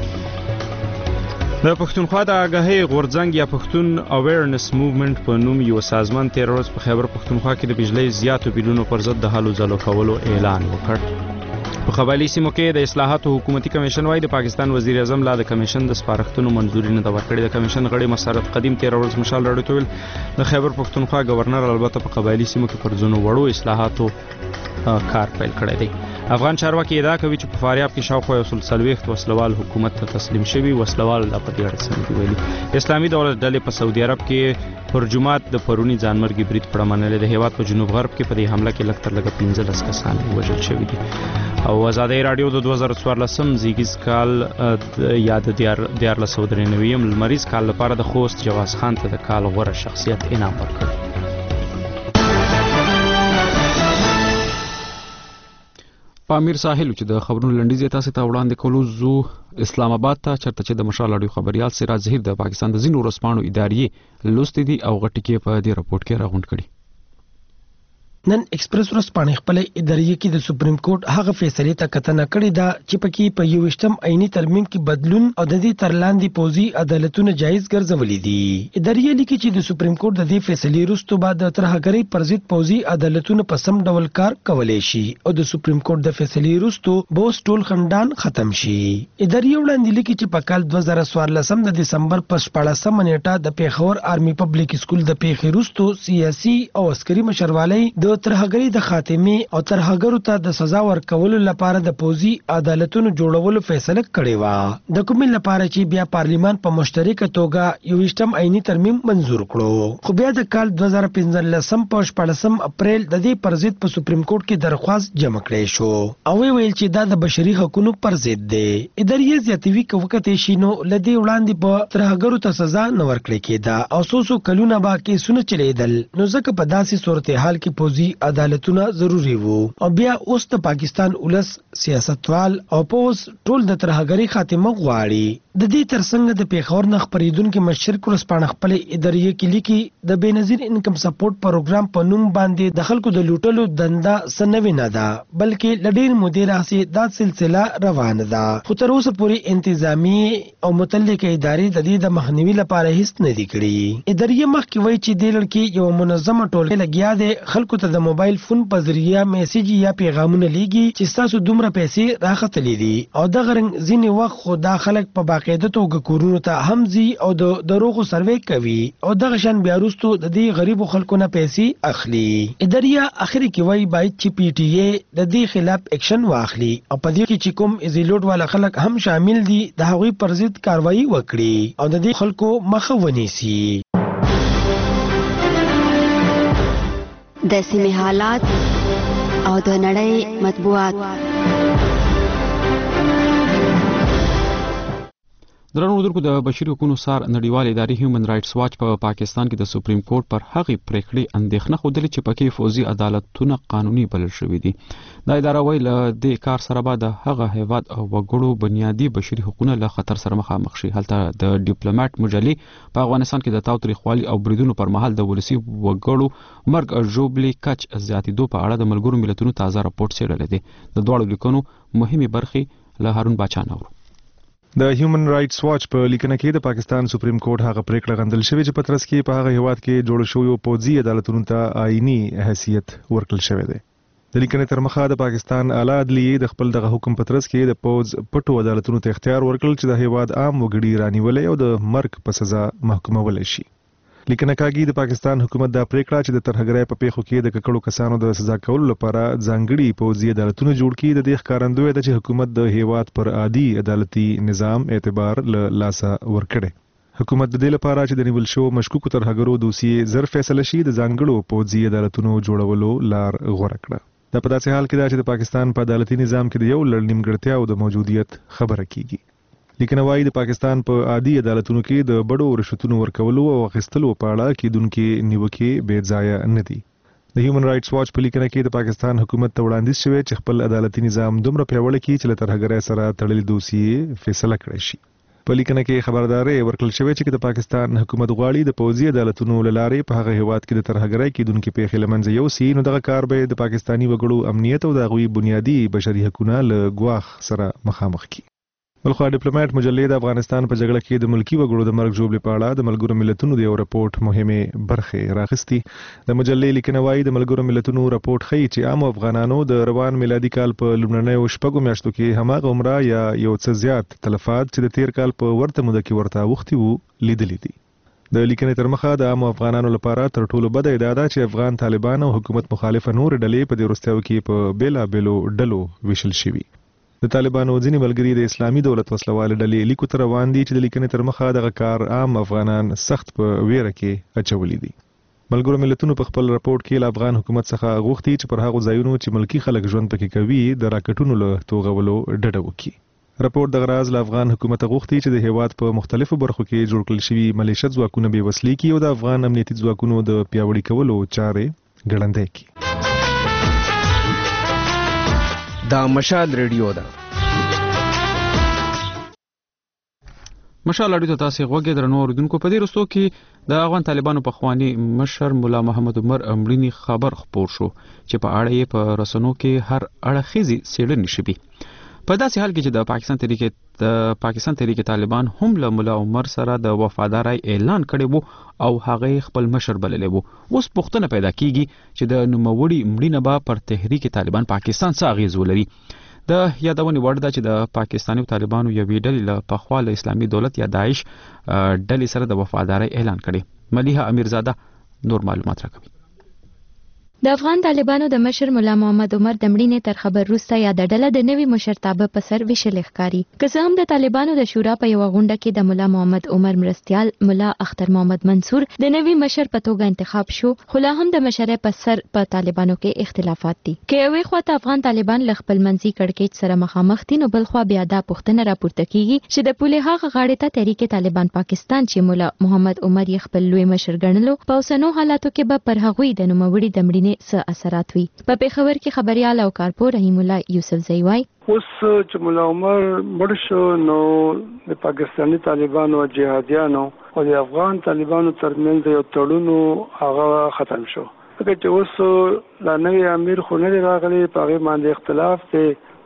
د پښتونخوا د آګاهۍ غورځنګ یا پښتون اویرنس موومنټ په نوم یو سازمان 13 ورځ په خیبر پښتونخوا کې د بجلی زیاتو بیلونو پر ضد د هلو ځلو کولو اعلان وکړ. په قبایلي سیمو کې د اصلاحاتو حکومتي کمیشن وايي د پاکستان وزیر اعظم لا د کمیشن د سپارښتنو منځوري نه ده ورکړې. د کمیشن غړي مسرت قدیم 13 ورځ مشال راډیو ته ویل د خیبر پښتونخوا گورنر البته په قبایلي سیمو کې پر ځینو وړو اصلاحاتو کار پیل کړی دی. افغان چارواکي ادعا کوي چې په فاریاب کې شاوخوا 140 وسلوال حکومت ته تسلیم شوي. وسلوال لا په دې اړه څه نه دي ویلي. اسلامي دولت ډلې په سعودي عرب کې پر جمعات د پرونی ځانمرګي برید پړه منلې. د هیواد په جنوب غرب کې په دې حمله کې لږ تر لږه 15 کسان وژل شوي دي. او ازادۍ راډیو د 2014 زیږیز کال یا د 1493 لمریز کال لپاره د خوست جواز خان ته د کال غوره شخصیت انعام ورکړ. په امیر ساحل چې د خبرونو لنډیز تاسو ته وړاندې کولو زو اسلام آباد ته چرته چې د مشال اړیو خبريال سراج ظهیر د پاکستان د ځینو ورځپاڼو ادارې لوستې دي او غټي کې په دې راپورټ کې راغونډ کړي. نن ایکسپریس ورځپاڼې خپل ادارې کې د سپریم کورټ هغه فیصله ته کتنه کړې ده چې پکې په 21م عیني ترمیم کې بدلون او د دې تر لاندې پوځي عدالتونه جایز ګرځولې دي. ادارې لیکي چې د سپریم کورټ د دې فیصلې وروسته بعد د ترهګرۍ پر ضد پوځي عدالتونه په سم ډول کار کولای شي او د سپریم کورټ د فیصلې وروسته بوس ټول خندان ختم شي. ادارې وړاندې لیکي چې په کال 2014 د دسمبر په 14 نیټه د پیښور آرمي پبلک سکول د پیښې وروسته سیاسي او عسکري مشروالی د ترهګرۍ د خاتمه او ترهګرو ته د سزا ورکولو لپاره د پوځي عدالتونو جوړولو فیصله کړې و. د کومې لپاره چې بیا پارلیمان په مشترکه توګه 21م عیني ترمیم منزور کړو. خو بیا د کال 2015 په 14 اپریل د دې پر ضد په سپریم کورټ کې درخواست جمع کړې شو او ویل چې دا د بشري حقوقو پر ضد دی. ادارې زیاتوي کوکته شینو لدی وړاندې په ترهګرو ته سزا نه ورکړې کېده او سوسو کلونه با کې سونه چلیدل. نو ځکه په داسې صورتحال کې پوځي عدالتونه ضروری وو او بیا اوس د پاکستان ولس سیاستوال او پوز ټول د ترهګرۍ خاتمه غواړي. د دې ترڅنګ د پیښور نه خبرېدونکو مشرک ورسپانه خپل ادارې کې لیکي د بنظیر انکم سپورټ پروګرام په نوم باندې د خلکو د لوټلو دنده سنوي نه ده بلکې لډیر مدیر راسي دا سلسله روانه ده. خو تر اوسه پورې انتظامی او متعلقه ادارې د دې د مخنیوي لپاره هیڅ نه دي کړی. ادارې مخکې وایي چې د لړ کې یو منظمه ټولګه لګیا ده خلکو ته د موبایل فون په ذریعہ میسج یا پیغامونه لیږي چې تاسو دومره پیسې راخطلې دي او د غرنګ ځینې وخت خو دا خلک په باقاعده توګه کورونو ته هم ځي او د دروغو سروې کوي او دغه شان بیا وروسته د دې غریبو خلکو نه پیسې اخلي. اداریا اخر کې وایي باید چې پی ټی ای د دې خلاف اکشن واخلي او په دې کې چې کوم ایزیلوډ والا خلک هم شامل دي د هغوی پر ضد کاروایی وکړي او د دې خلکو مخه ونیسي. د سیمې حالات او د نړۍ مطبوعات. درنو اردوونکو د بشري حقوقو سار نړیوال ادارې هیومن رائټس واچ په پاکستان کې د سپریم کورټ پر هغې پریکړې اندېښنه ښودلې چې پکې فوزي عدالتونه قانوني بلل شوي دي. دا اداره وایي له دې کار سره به د هغه هیواد وګړو بنیادي بشري حقوقونه له خطر سره مخامخ شي. هلته د ډیپلوماټ مجلې په افغانستان کې د تاوتریخوالي او بریدونو پر مهال د ولسي وګړو مرګ ژوبلې کچ زیاتېدو په اړه د ملګرو ملتونو تازه راپورټ څېړلی دی. د دواړو لیکنو مهمې برخې له هارون باچا نورو. د هیومن رائټس واچ په لیکنه کې د پاکستان سپریم کورټ هغه پریکړه غندل شوې چې په ترڅ کې په هغه هیواد کې جوړ شوی پوځي عدالتونو ته آئینی حیثیت ورکړل شوی دی. د لیکنې تر مخه د پاکستان اعلی عدلیې د خپل دغه حکم په ترڅ کې د پوځ پټو عدالتونو ته اختیار ورکړل چې د هیواد عام وګړي رانیولې او د مرګ په سزا محکومول شي. لیکنه کاږي د پاکستان حکومت دا پریکړه چې د ترهګرۍ په پیښو کې د ککړو کسانو د سزا کولو لپاره ځانګړي پوځي عدالتونه جوړ کړي د دې ښکارندوی ده چې حکومت د هیواد پر عادي عدالتي نظام اعتبار له لاسه ورکړي. حکومت د دې لپاره چې د نیول شو مشکوکو ترهګرو دوسیې زر فیصله شي د ځانګړو پوځي عدالتونو جوړولو لار غوره کړه. دا په داسې حال کې ده چې د پاکستان په عدالتي نظام کې د یو لړ نیمګړتیاو د موجودیت خبره کیږي. لیکنه وايي د پاکستان په عادي عدالتونو کې د بډو رشوتونو ورکولو او اخیستلو په اړه کېدونکې نیوکې بې ځایه نه دي. د هیومن رائټس واچ په لیکنه کې د پاکستان حکومت ته وړاندیز شوی چې خپل عدالتي نظام دومره پیاوړی کړي چې له ترهګرۍ سره تړلې دوسیې فیصله کړی شي. په لیکنه کې خبرداری ورکړل شوی چې د پاکستان حکومت غواړي د پوځي عدالتونو له لارې په هغه هیواد کې د ترهګرۍ کېدونکې پیښې له منځه یوسي نو دغه کار به د پاکستاني وګړو امنیت او د هغوی بنیادي بشري حقونه له ګواښ سره مخامخ کړي. بلخوا ډیپلوماټ مجلې د افغانستان په جګړه کې د ملکی وګړو د مرګ ژوبلې په اړه د ملګرو ملتونو د یو راپورټ مهمه برخه راغستې. د مجلې لیکنه وايي د ملګرو ملتونو راپورټ ښیي چې عام افغانانو د روان میلادي کال په لومړنیو شپږو میاشتو کې هماغه عمره یا یو څه زیات تلفات چې د تیر کال په ورته موده کې ورته اوښتي وو لیدلي دي. د لیکنې تر مخه د عام افغانانو لپاره تر ټولو بده ادعا ده چې افغان طالبان او حکومت مخالفه نور ډلې په دې وروستیو کې په بیلابېلو ډلو ویشل شوي. د طالبانو ځینې ملګري د اسلامي دولت وسلوال ډلې لیکو ته روان دي چې د لیکنې تر مخه دغه کار عام افغانان سخت په ویره کې اچولي دي. ملګرو ملتونو په خپل راپورټ کې له افغان حکومت څخه غوښتي چې پر هغو ځایونو چې ملکی خلک ژوند پکې کوي د راکټونو له توغولو ډډه وکړي. راپورټ دغه راز له افغان حکومت غوښتي چې د هیواد په مختلفو برخو کې جوړ کړل شوي ملیشه ځواکونه بې وسلې کړي او د افغان امنیتي ځواکونو د پیاوړي کولو چارې ګړندۍ کړي. دا مشال ریډیو ده. مشال اړیدو تاسو غوږی درنو اوریدونکو په دې رستو کې د افغان طالبانو په خواني مشر مولا محمد عمر امړینی خبر خبر شو چې په اړه یې په رسنو کې هر اړخیزي څېړنې شوي. په داسې حال کې چې د پاکستان تحریک طالبان هم له مولا عمر سره د وفادارۍ اعلان کړی وو او هغه خپل مشر بللی وو. اوس پوښتنه پیدا کیږي چې د نوموړي مړینه به پر تحریک طالبان پاکستان څه اغیز ولري. د یادونې وړ ده چې د پاکستاني طالبانو یوې ډلې له پخوا له اسلامي دولت یا داعش ډلې سره د وفادارۍ اعلان کړی. ملیحه امیرزاده نور معلومات راکوي. د افغان طالبانو د مشر مولا محمد عمر د مړینې تر خبر وروسته یاده ډله د نوي مشرتابه په سر ویشل ښکاري. که څه هم د طالبانو د شورا په یوه غونډه کې د مولا محمد عمر مرستیال مولا اختر محمد منصور د نوي مشر په توګه انتخاب شو، خو لا هم د مشرۍ په سر په طالبانو کې اختلافات دي. که یوې خواته افغان طالبان له خپل منځي کړکېچ سره مخامخ دي، نو بل خوا بیا دا پوښتنه راپورته کیږي چې د پولې هغه غاړې ته تحریک طالبان پاکستان چې مولا محمد عمر یې خپل لوی مشر ګڼلو، په اوسنو حالاتو کې به پر هغوی د نوموړي د مړینې څه اثرات وي. په پېښور کې خبريال او کارپور رحیم الله یوسف زئی وایي اوس چې مولا عمر مړ شو نو د پاکستاني طالبانو او جهادیانو او د افغان طالبانو ترمنځ یو تړون هغه ختم شو. ځکه چې اوس لا نوی امیر خو نه راغلی، په هغې باندې اختلاف دی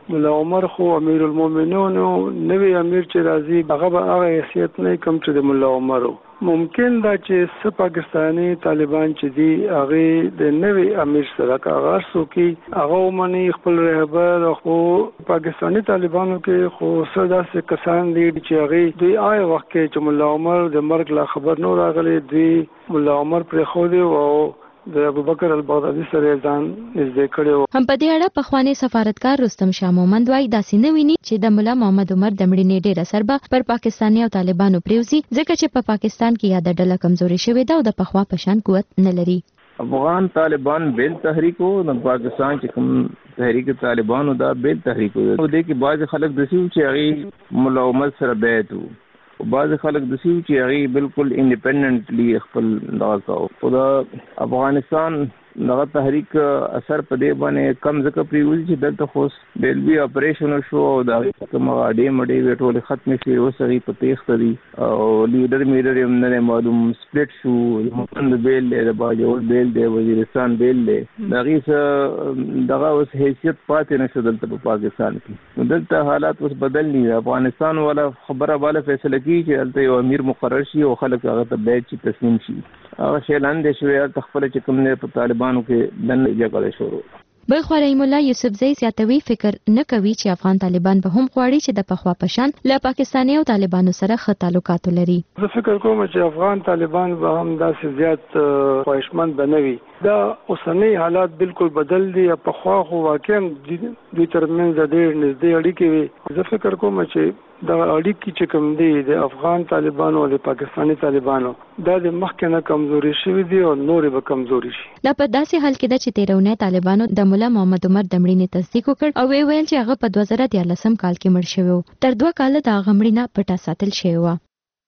مولا عمر خو امیر المؤمنین نوی امیر چې راځي هغه به هغه حیثیت نه کم چې د مولا عمر ممکن دا چې څه پاکستانی طالبان چې دي هغه د نوی امیر سره کاغذ وکي هغه ومني خپل رهبر خو پاکستانی طالبانو کې خو صدا سه کسان دي چې هغه دوی آی وخت کې چې مولا عمر د مرګ لا خبر نو راغلي دوی مولا عمر پر خو دی او د ابوبکر البغدادي سره ځان نږدې کړو. هم په دې اړه پخوانی سفارتکار رستم شاه مومند وايي داسې نه ویني چې د مولا محمد عمر د مړینې ډېر اثر به پر پاکستاني او طالبانو پریوزي ځکه چې په پاکستان کې یاده ډله کمزوري شوې ده او د پخوا په شان قوت نه لري. افغان طالبان بیل تحریکو د پاکستان چې کوم تحریک طالبانو دا بیل تحریکو د دې کې بعض خلک دسیو چې هغه مولا عمر سره بیعت وو او بعض خلک دسیو چې هغه بالکل انډیپندنټلی خپل دغه کاو. خدا افغانستان دغه تحریک اثر په دې باندې کم ځکه پریوزي چې دلته خو بیلوي اپریشن شو او دا کوم اډې مډې ټول ختم شي او سړي په تیښت دي او لیډر میډر هم نه معلوم سپلیټ شو مند بیل د باجوړ بیل دی وزیرستان بیل دی دغه اوس حیثیت پاتې نشو دلته په پاکستان کې. دلته حالات اوس بدل دي. افغانستان والا خبره والا فیصله کوي چې دلته یو امیر مقرر شي او خلک هغه ته بیعت شي تسلیم شي. هغه شی لاندې شوی تخپل چې کوم نه په طالبانو کې دنه جګړه شروع. بل خورای مولا یوسفزئی زیاتوي فکر نه کوي چې افغان طالبان به هم غواړي چې د پخوا پشان له پاکستاني او طالبانو سره ښه تعلقات ولري. زه فکر کوم چې افغان طالبان به هم داسې زیات خواهشمند بنوي. دا اوسنی حالات بالکل بدل دي. پخوا خو واقعا دوی ترمنځ ډېر نږدې اړیکې وي. زه فکر کوم چې دا اړیکې چې کوم دي د افغان طالبانو او د پاکستاني طالبانو دا د مخکې نه کمزوري شوي دي او نورې به کمزوري شي. دا په داسې حال کې ده چې تیرونی طالبانو د مولا محمد عمر د مړینې تصدیق وکړ او ویل چې هغه په 2013 کال کې مړ شوی و. تر 2 کاله د هغه مړینه پټه ساتل شوې وه.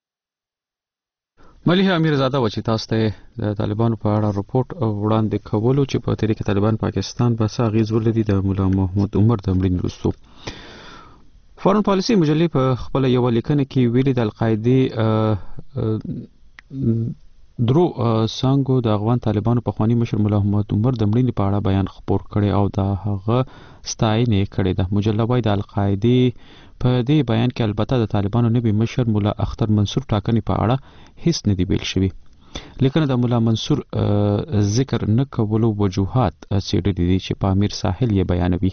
مليحه امیرزاده و چې تاسو ته د طالبانو په اړه رپورټ وړاندې کولو چې په تحریک طالبان پاکستان به څه اغیز ولري د مولا محمد عمر د مړینې وروسته. فارن پالیسي مجلې په خپل یو لیکنه کې ویلي د القاعده درو څنګه د افغان طالبانو په خواني مشر مولا محمد عمر د مړینې په اړه بیان خبر کړي او دا هغه ستاینه کړي ده. مجله وايي د القاعده په دې بیان کې البته د طالبانو نبی مشر مولا اختر منصور ټاکنې په اړه هیڅ نه دی ویل شوی. لیکن د مولا منصور ذکر نه کولو وجوهات څېړلي دي چې په امیر ساحل یې بیانوي.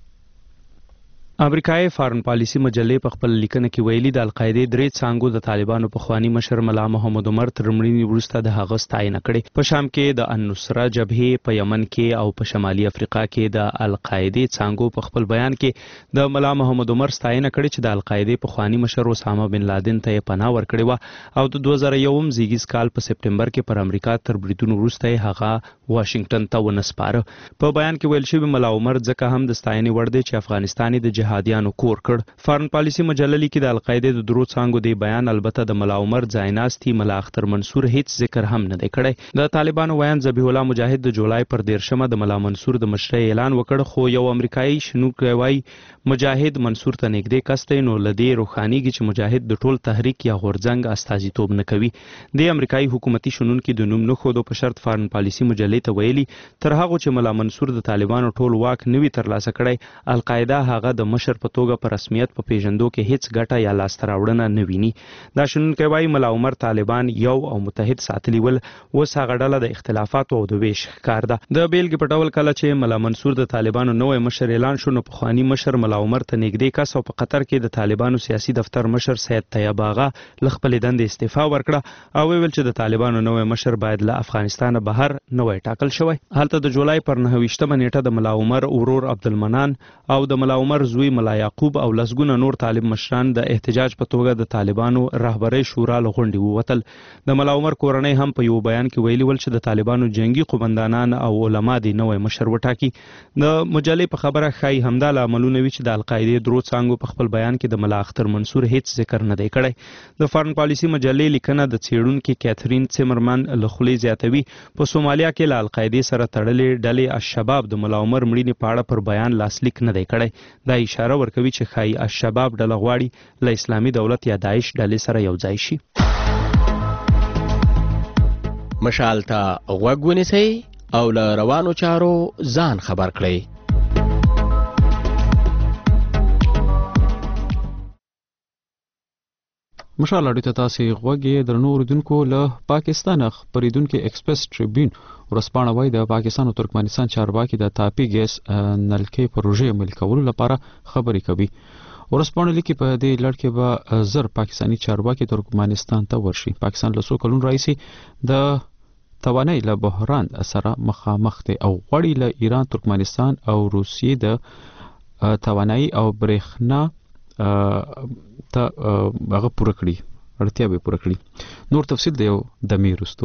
امریکایي فارن پالیسي مجلې په خپل لیکنه کې ویلي د القاعده درې څانګو د طالبانو په خواني مشر مولا محمد عمر تر مړینې وروسته د هغه ستاینه کړې. په شام کې د النصره جبهې، په یمن کې او په شمالي افریقا کې د القاعده څانګو په خپل بیان کې د مولا محمد عمر ستاینه کړې چې د القاعده په خواني مشر اسامه بن لادن ته پناه ورکړې و او د 2001 زیږیز کال په سپټمبر کې پر امریکا تر بریدونو وروسته هغه واشنگټن ته ونسپاره. په بیان کې ویل شوی مولا عمر ځکه هم د ستاینې وړ دی چې افغانستاني د جهادیانو کور کړ. فارن پالیسي مجله لیکي د القاعده د درو څانګو دی بیان البته د مولا عمر ځایناستي مولا اختر منصور هیڅ ذکر هم نه دی کړی. د طالبانو ویان ذبیح الله مجاهد د جولای پر 13 د مولا منصور د مشرۍ اعلان وکړ خو یو امریکایي شنونکی وایي مجاهد منصور ته نږدې کس دی نو لدی روخانيږي چې مجاهد د ټول تحریک یا غورځنګ استازیتوب نه کوي. د امریکایي حکومتي شنونکي د نوم نه خودو په شرط فارن پالیسي مجلې ته ویلي تر هغه چې مولا منصور د طالبانو ټول واک نوي ترلاسه کړی القاعده هغه د مشر په توګه په رسمیت په پیژندو کې هیڅ ګټه یا لاسته راوړنه نه ویني. دا شنونکی وایي مولا عمر طالبان یو او متحد ساتلی ول اوس هغه ډله د اختلافاتو او د ویش ښکار ده. د بیلګې په ډول کله چې مولا منصور د طالبانو نوې مشر اعلان شو نو پخواني مشر مولا عمر ته نږدې کس او په قطر کې د طالبانو سیاسي دفتر مشر سید طیب آغا له خپلې دندې استعفا ورکړه او ویل چې د طالبانو نوې مشر باید له افغانستان بهر نوې ټاکل شوی. هلته د جولای پر 29 نیټه د مولا عمر ورور عبدالمنان او د مولا عمر زوی مولا یعقوب او لسګونه نور طالب مشران د احتجاج په توګه د طالبانو رهبرۍ شورا له غونډې ووتل. د مولا عمر کورنۍ هم په یو بیان کې ویلي ول چې د طالبانو جنگي قومندانان او علما د نوې مشر وټاکي. د مجلې په خبره ښایي همدا لاملونه وي چې د القاعده درو څانګو په خپل بیان کې د مولا اختر منصور هیڅ ذکر نه دی کړی. د فارن پالیسي مجلې لیکنه د څېړونکي کیترین سیمرمن له خولې زیاتوي په سومالیا کې له القاعده سره تړلې ډلې الشباب د مولا عمر مړینې په اړه پر بیان لاسلیک نه دی کړی. دا اشاره ورکوي چې ښایي الشباب ډله غواړي له اسلامي دولت یا داعش ډلې سره یو ځای شي. مشال ته غوږ ونیسئ او له روانو چارو ځان خبر کړئ. مشال اړیو ته تاسو غوږی درنو اوریدونکو له پاکستان خبرېدونکو ایکسپریس ټریبیون ورسپانه وای د پاکستان او ترکمنستان چارواکي د تاپی ګیس نلکې پروژې عملي کولو لپاره خبرې کوي. ورسپانه لیکي په دې لړ کې به زر پاکستانی چارواکي ترکمنستان ته ورشي. پاکستان له 100 کلونو راځي د توانای له بحران سره مخامخ دی او غواړي له ایران، ترکمنستان او روسیې د توانای او برېښنا ته هغه پوره کړي، اړتیا به پوره کړي. نور تفصیل دی د میرستو.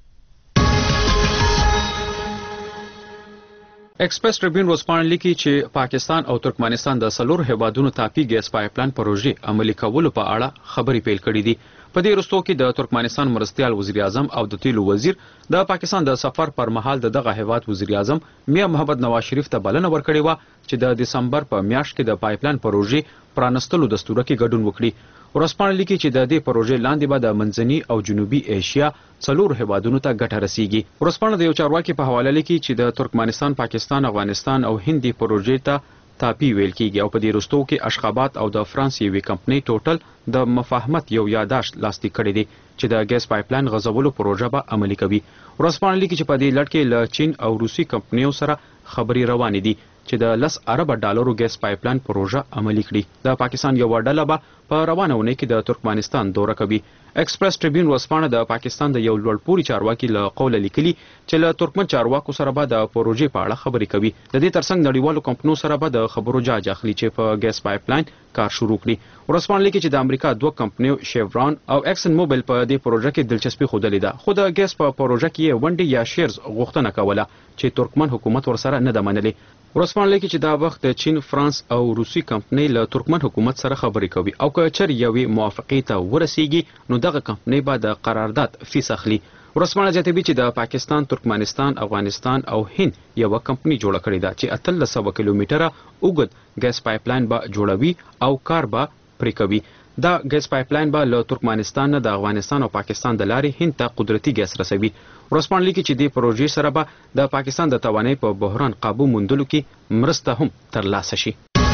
ایکسپریس ټریبیون ورسپانه لیکي چې پاکستان او ترکمنستان د سلور هیوادونو تاپی ګیس پایپلاین پروژې عملي کولو په اړه خبرې پیل کړې دي. په دې وروستو کې د ترکمنستان مرستیال وزیر اعظم او د تیلو وزیر د پاکستان د سفر پر مهال دغه هیواد وزیر اعظم میا محمد نواز شریف ته بلنه ورکړې و چې د دسمبر په میاشت کې د پایپلاین پروژې پرانستلو دستور کې ګډون وکړي. ورسپانه لیکي چې د دې پروژې لاندې به د منځني او جنوبي ایشیا څلور هیوادونو ته ګټه رسیږي. ورسپانه د یو چارواکي په حواله لیکي چې د ترکمنستان، پاکستان، افغانستان او هندي پروژې ته تاپی ویل کیږي او په دې وروستو کې اشخابات او د فرانس یوې کمپنۍ ټوټل د مفاهمت یو یاداشت لاسلیک کړی دی چې د ګیس پایپلاین غځولو پروژه به عملي کوي. ورسپانه لیکي چې په دې لړ کې له چین او روسي کمپنیو سره خبرې روانې دي چې د 10 ارب ډالرو ګیس پایپلاین پروژه عملي کړي. د پاکستان یو ډله به په روانه ونې کې د ترکمنستان دوره کوي. ایکسپریس ټریبیون ورسپانه د پاکستان د یو لوړپوړي چارواکي له قوله لیکلي چې له ترکمن چارواکو سره به د پروژې په اړه خبرې کوي. د دې ترڅنګ نړیوالو کمپنیو سره به د خبرو جاج اخلي چې په ګیس پایپلاین کار شروع کړي. ورسپانه لیکي چې د امریکا دوه کمپنیو شیوران او ایکسن موبایل په دې پروژه کې دلچسپي خوده ده، خو د ګیس په پروژه کې ونډې یا شیرز غوښتنه کوله چې ترکمن حکومت ورسره نه ده منلې. ورسپانه لیکي چې دا وخت د چین، فرانس او روسي کمپنۍ له ترکمن حکومت سره خبرې کوي او که چېرې یوې موافقې ته ورسیږي نو دغه کمپنۍ به د قرارداد فیس اخلي. ورسپانه زیاتوي چې د پاکستان، ترکمنستان، افغانستان او هند یوه کمپنۍ جوړه کړې ده چې 1300 کیلومتره اوږد ګیس پایپلاین به جوړوي او کار به پرې کوي. دا ګیس پایپلاین به له ترکمنستان نه د افغانستان او پاکستان د لارې هند ته قدرتي ګیس رسوي. ورسپانه لیکي چې دې پروژې سره به د پاکستان د توانایي په بحران قابو موندلو کې مرسته هم ترلاسه شي.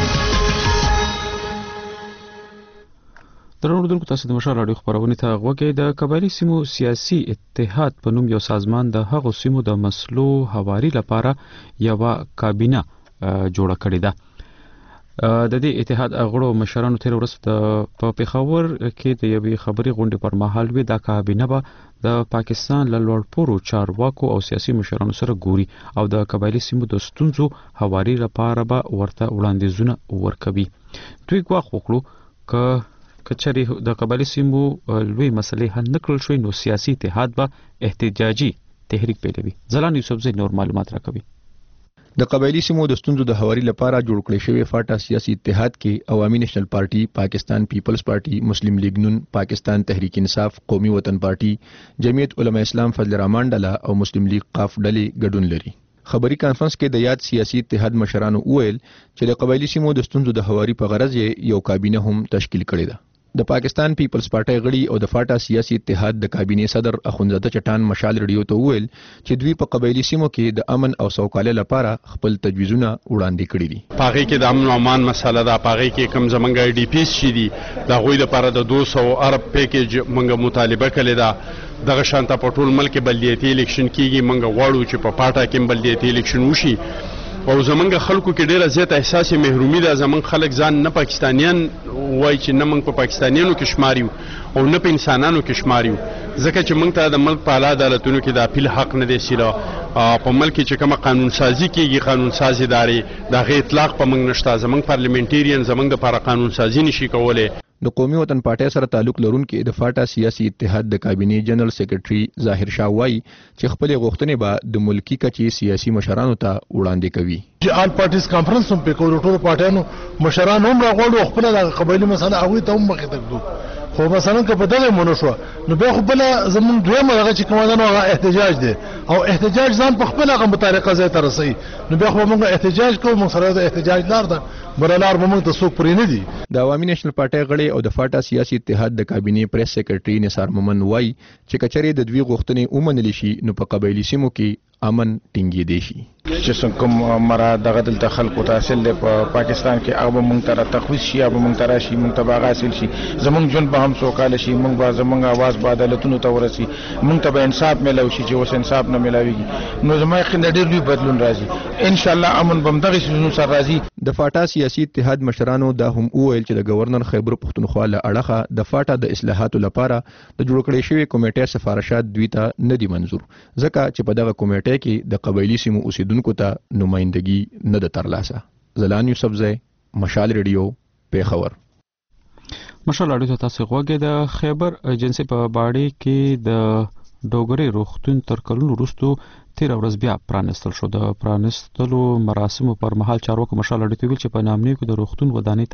درنو اوریدونکو، تاسو د مشال راډیو خبرونه ته غوږی. د قبایلي سیمو سیاسي اتحاد په نوم یو سازمان د هغو سیمو د مسلو هواري لپاره یوه کابینه جوړه کړې ده. د دې اتحاد غړو مشرانو تیر ورځ په پېښور کې د یوې خبري غونډې پر مهال وی دا کابینه به د پاکستان له لوړپوړو چارواکو او سیاسي مشرانو سره ګوري او د قبایلي سیمو د ستونزو هواري لپاره به ورته وړاندیزونه ورکوي. دوی ګواښ وکړو کچري د قبایلي سیمو لوی مسلې حل نکړل شوی نو سیاسي اتحاد به احتجاجي تحریک پیلوي. ځلان یوسفزی نور معلومات راکوي. د قبایلی سیمو د ستونزو د هواري لپاره جوړ کړی شوی فاټا سیاسي اتحاد کې عوامي نېشنل پارټي، پاکستان پیپلز پارټي، مسلم لیگ نون، پاکستان تحریک انصاف، قومي وطن پارټي، جمعیت علماء اسلام فضل الرحمن ډله او مسلم لیگ قاف ډلې ګډون لري. خبري کانفرنس کې د یاد سیاسي اتحاد مشرانو وویل چې د قبایلی سیمو د ستونزو د هواري په غرض یو کابینه هم تشکیل کړې ده. د پاکستان پیپلز پارټي غړي او د فاټا سیاسي اتحاد د کابینې صدر اخوندزاده چټان مشال ریډیو ته وویل چې دوی په قبایلی سیمو کې د امن او سوکالۍ لپاره خپل تجویزونه وړاندې کړي دي. پاغي کې د امن او امان مسله ده، پاغي کې کم زمنګ ډي پی سي دي د غوي لپاره د 200 ارب پیکیج منګه مطالبه کړې ده. دغه شانته په ټول ملک بلدیاتي الیکشن کیږي، منګه غواړو چې په پاټا کې بلدیاتي الیکشن وشي او زمونږ خلکو کې ډیره زیاته احساس محرومي ده. زمونږ خلک ځان نه پاکستانیان وای چې نه موږ په پاکستانیانو کې شماریو او نه په انسانانو کې شماریو، ځکه چې موږ ته د ملک په اعلی عدالتونو کې د اپیل حق نه دی سیله. په ملک چې کومه قانون سازي کیږي، قانون ساز ادارې دغه اطلاق په موږ نشته. زمونږ پارلیمنټریان زمونږ لپاره قانون سازي نشي کولای. د قومي وطن پارټي سره تعلق لرونکي د فاټا سیاسي اتحاد د کابینې جنرال سیکریټري ظاهر شاه وایي چې خپل غوښتنې به د ملکی کچې سیاسي مشرانو ته وړاندې کوي. آل پارټیز کانفرنس هم په کولو ټول پارټیانو مشران هم راغوړو خپل د قبایلی مسله هغه ته هم مخې ته کړو. خو مثلا که په دغه مونږ شو نو به خپل زمون دویمه هغه چې کومه نه احتجاج دي او احتجاج ځان په خپل هغه مطابقه ځای ته رسي نو به خو موږ احتجاج کوو. موږ سره د احتجاج لار ده برلار موږ ته څوک پرې نه دي. د عوامي نېشنل پارټي غړي او د فاټا سیاسي اتحاد د کابینې پریس سیکریټري نثار مومن وایي چې کچري د دوی غوښتنې ومنل شي نو په قبایلی سیمو کې امن ټینګېدی شي. چې څنګه مرا دغه دلته خلکو ته حاصل دی په پاکستان کې هغه مونږ ته تخویص شي هغه مونږ ته راشي مونږ ته به حاصل شي زمونږ ژوند به هم سوکاله شي مونږ به زمونږ اواز به عدالتونو ته ورسي مونږ ته به انصاف میلاو شي چې اوس انصاف نه میلاویږي نو زما یقین ډېر لوی بدلون راځي ان شاء الله امن به هم دغه شیزونو سره راځي. د فاټا سیاسي اتحاد مشرانو دا هم وویل چې د گورنر خیبر پښتونخوا له اړخه د فاټا د اصلاحاتو لپاره د جوړ کړې شوی کمیټې سفارشات دوی ته نه دي منظور ځکه چې په دغه کمیټې کې د قبایلی سیمو اوسیدونکو ته نمائندګي نه ده ترلاسه. زلان یوسفزی، مشال ریډیو، پیښور. مشال ریډیو ته تاسو غوږی د خیبر ایجنسی په باړې کې د ډوګري روغتون تر کلونو وروسته 13 ورځ بیا پرانستل شو. د پرانستلو مراسمو پر مهال چارواکو مشال ریډیو ویل چې په نامنیو کې د روغتون ودانۍ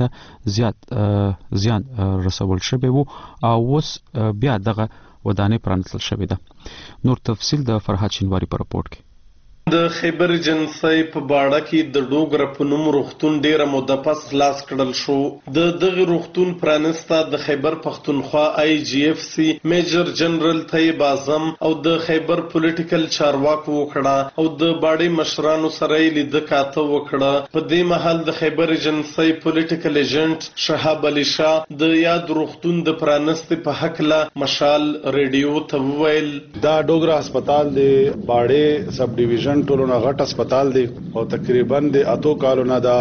ته زیان رسول شوی وو او اوس بیا دغه ودانۍ پرانستل شوې ده. نور تفصیل د فرهاد شینواری په راپورټ کې. د خیبر ایجنسی په باړه کې د ډوګره په نوم روغتون ډیره موده پس خلاص کړل شو. د دغه روغتون پرانسته د خیبر پښتونخوا آی جی اف سی میجر جنرال طیب اعظم او د خیبر پولیټیکل چارواکو وکړه او د باړې مشرانو سره لید کاته وکړه. په دې مهال د خیبر ایجنسی پولیټیکل ایجنټ شهاب علي شاه د یاد روغتون د پرانسته په حق له مشال ریډیو ته وویل دا ډوګره هسپتال دی باړې سب ډیویژن ټولونه غټ هسپتال دی او تقریبا د اتو کالونه دا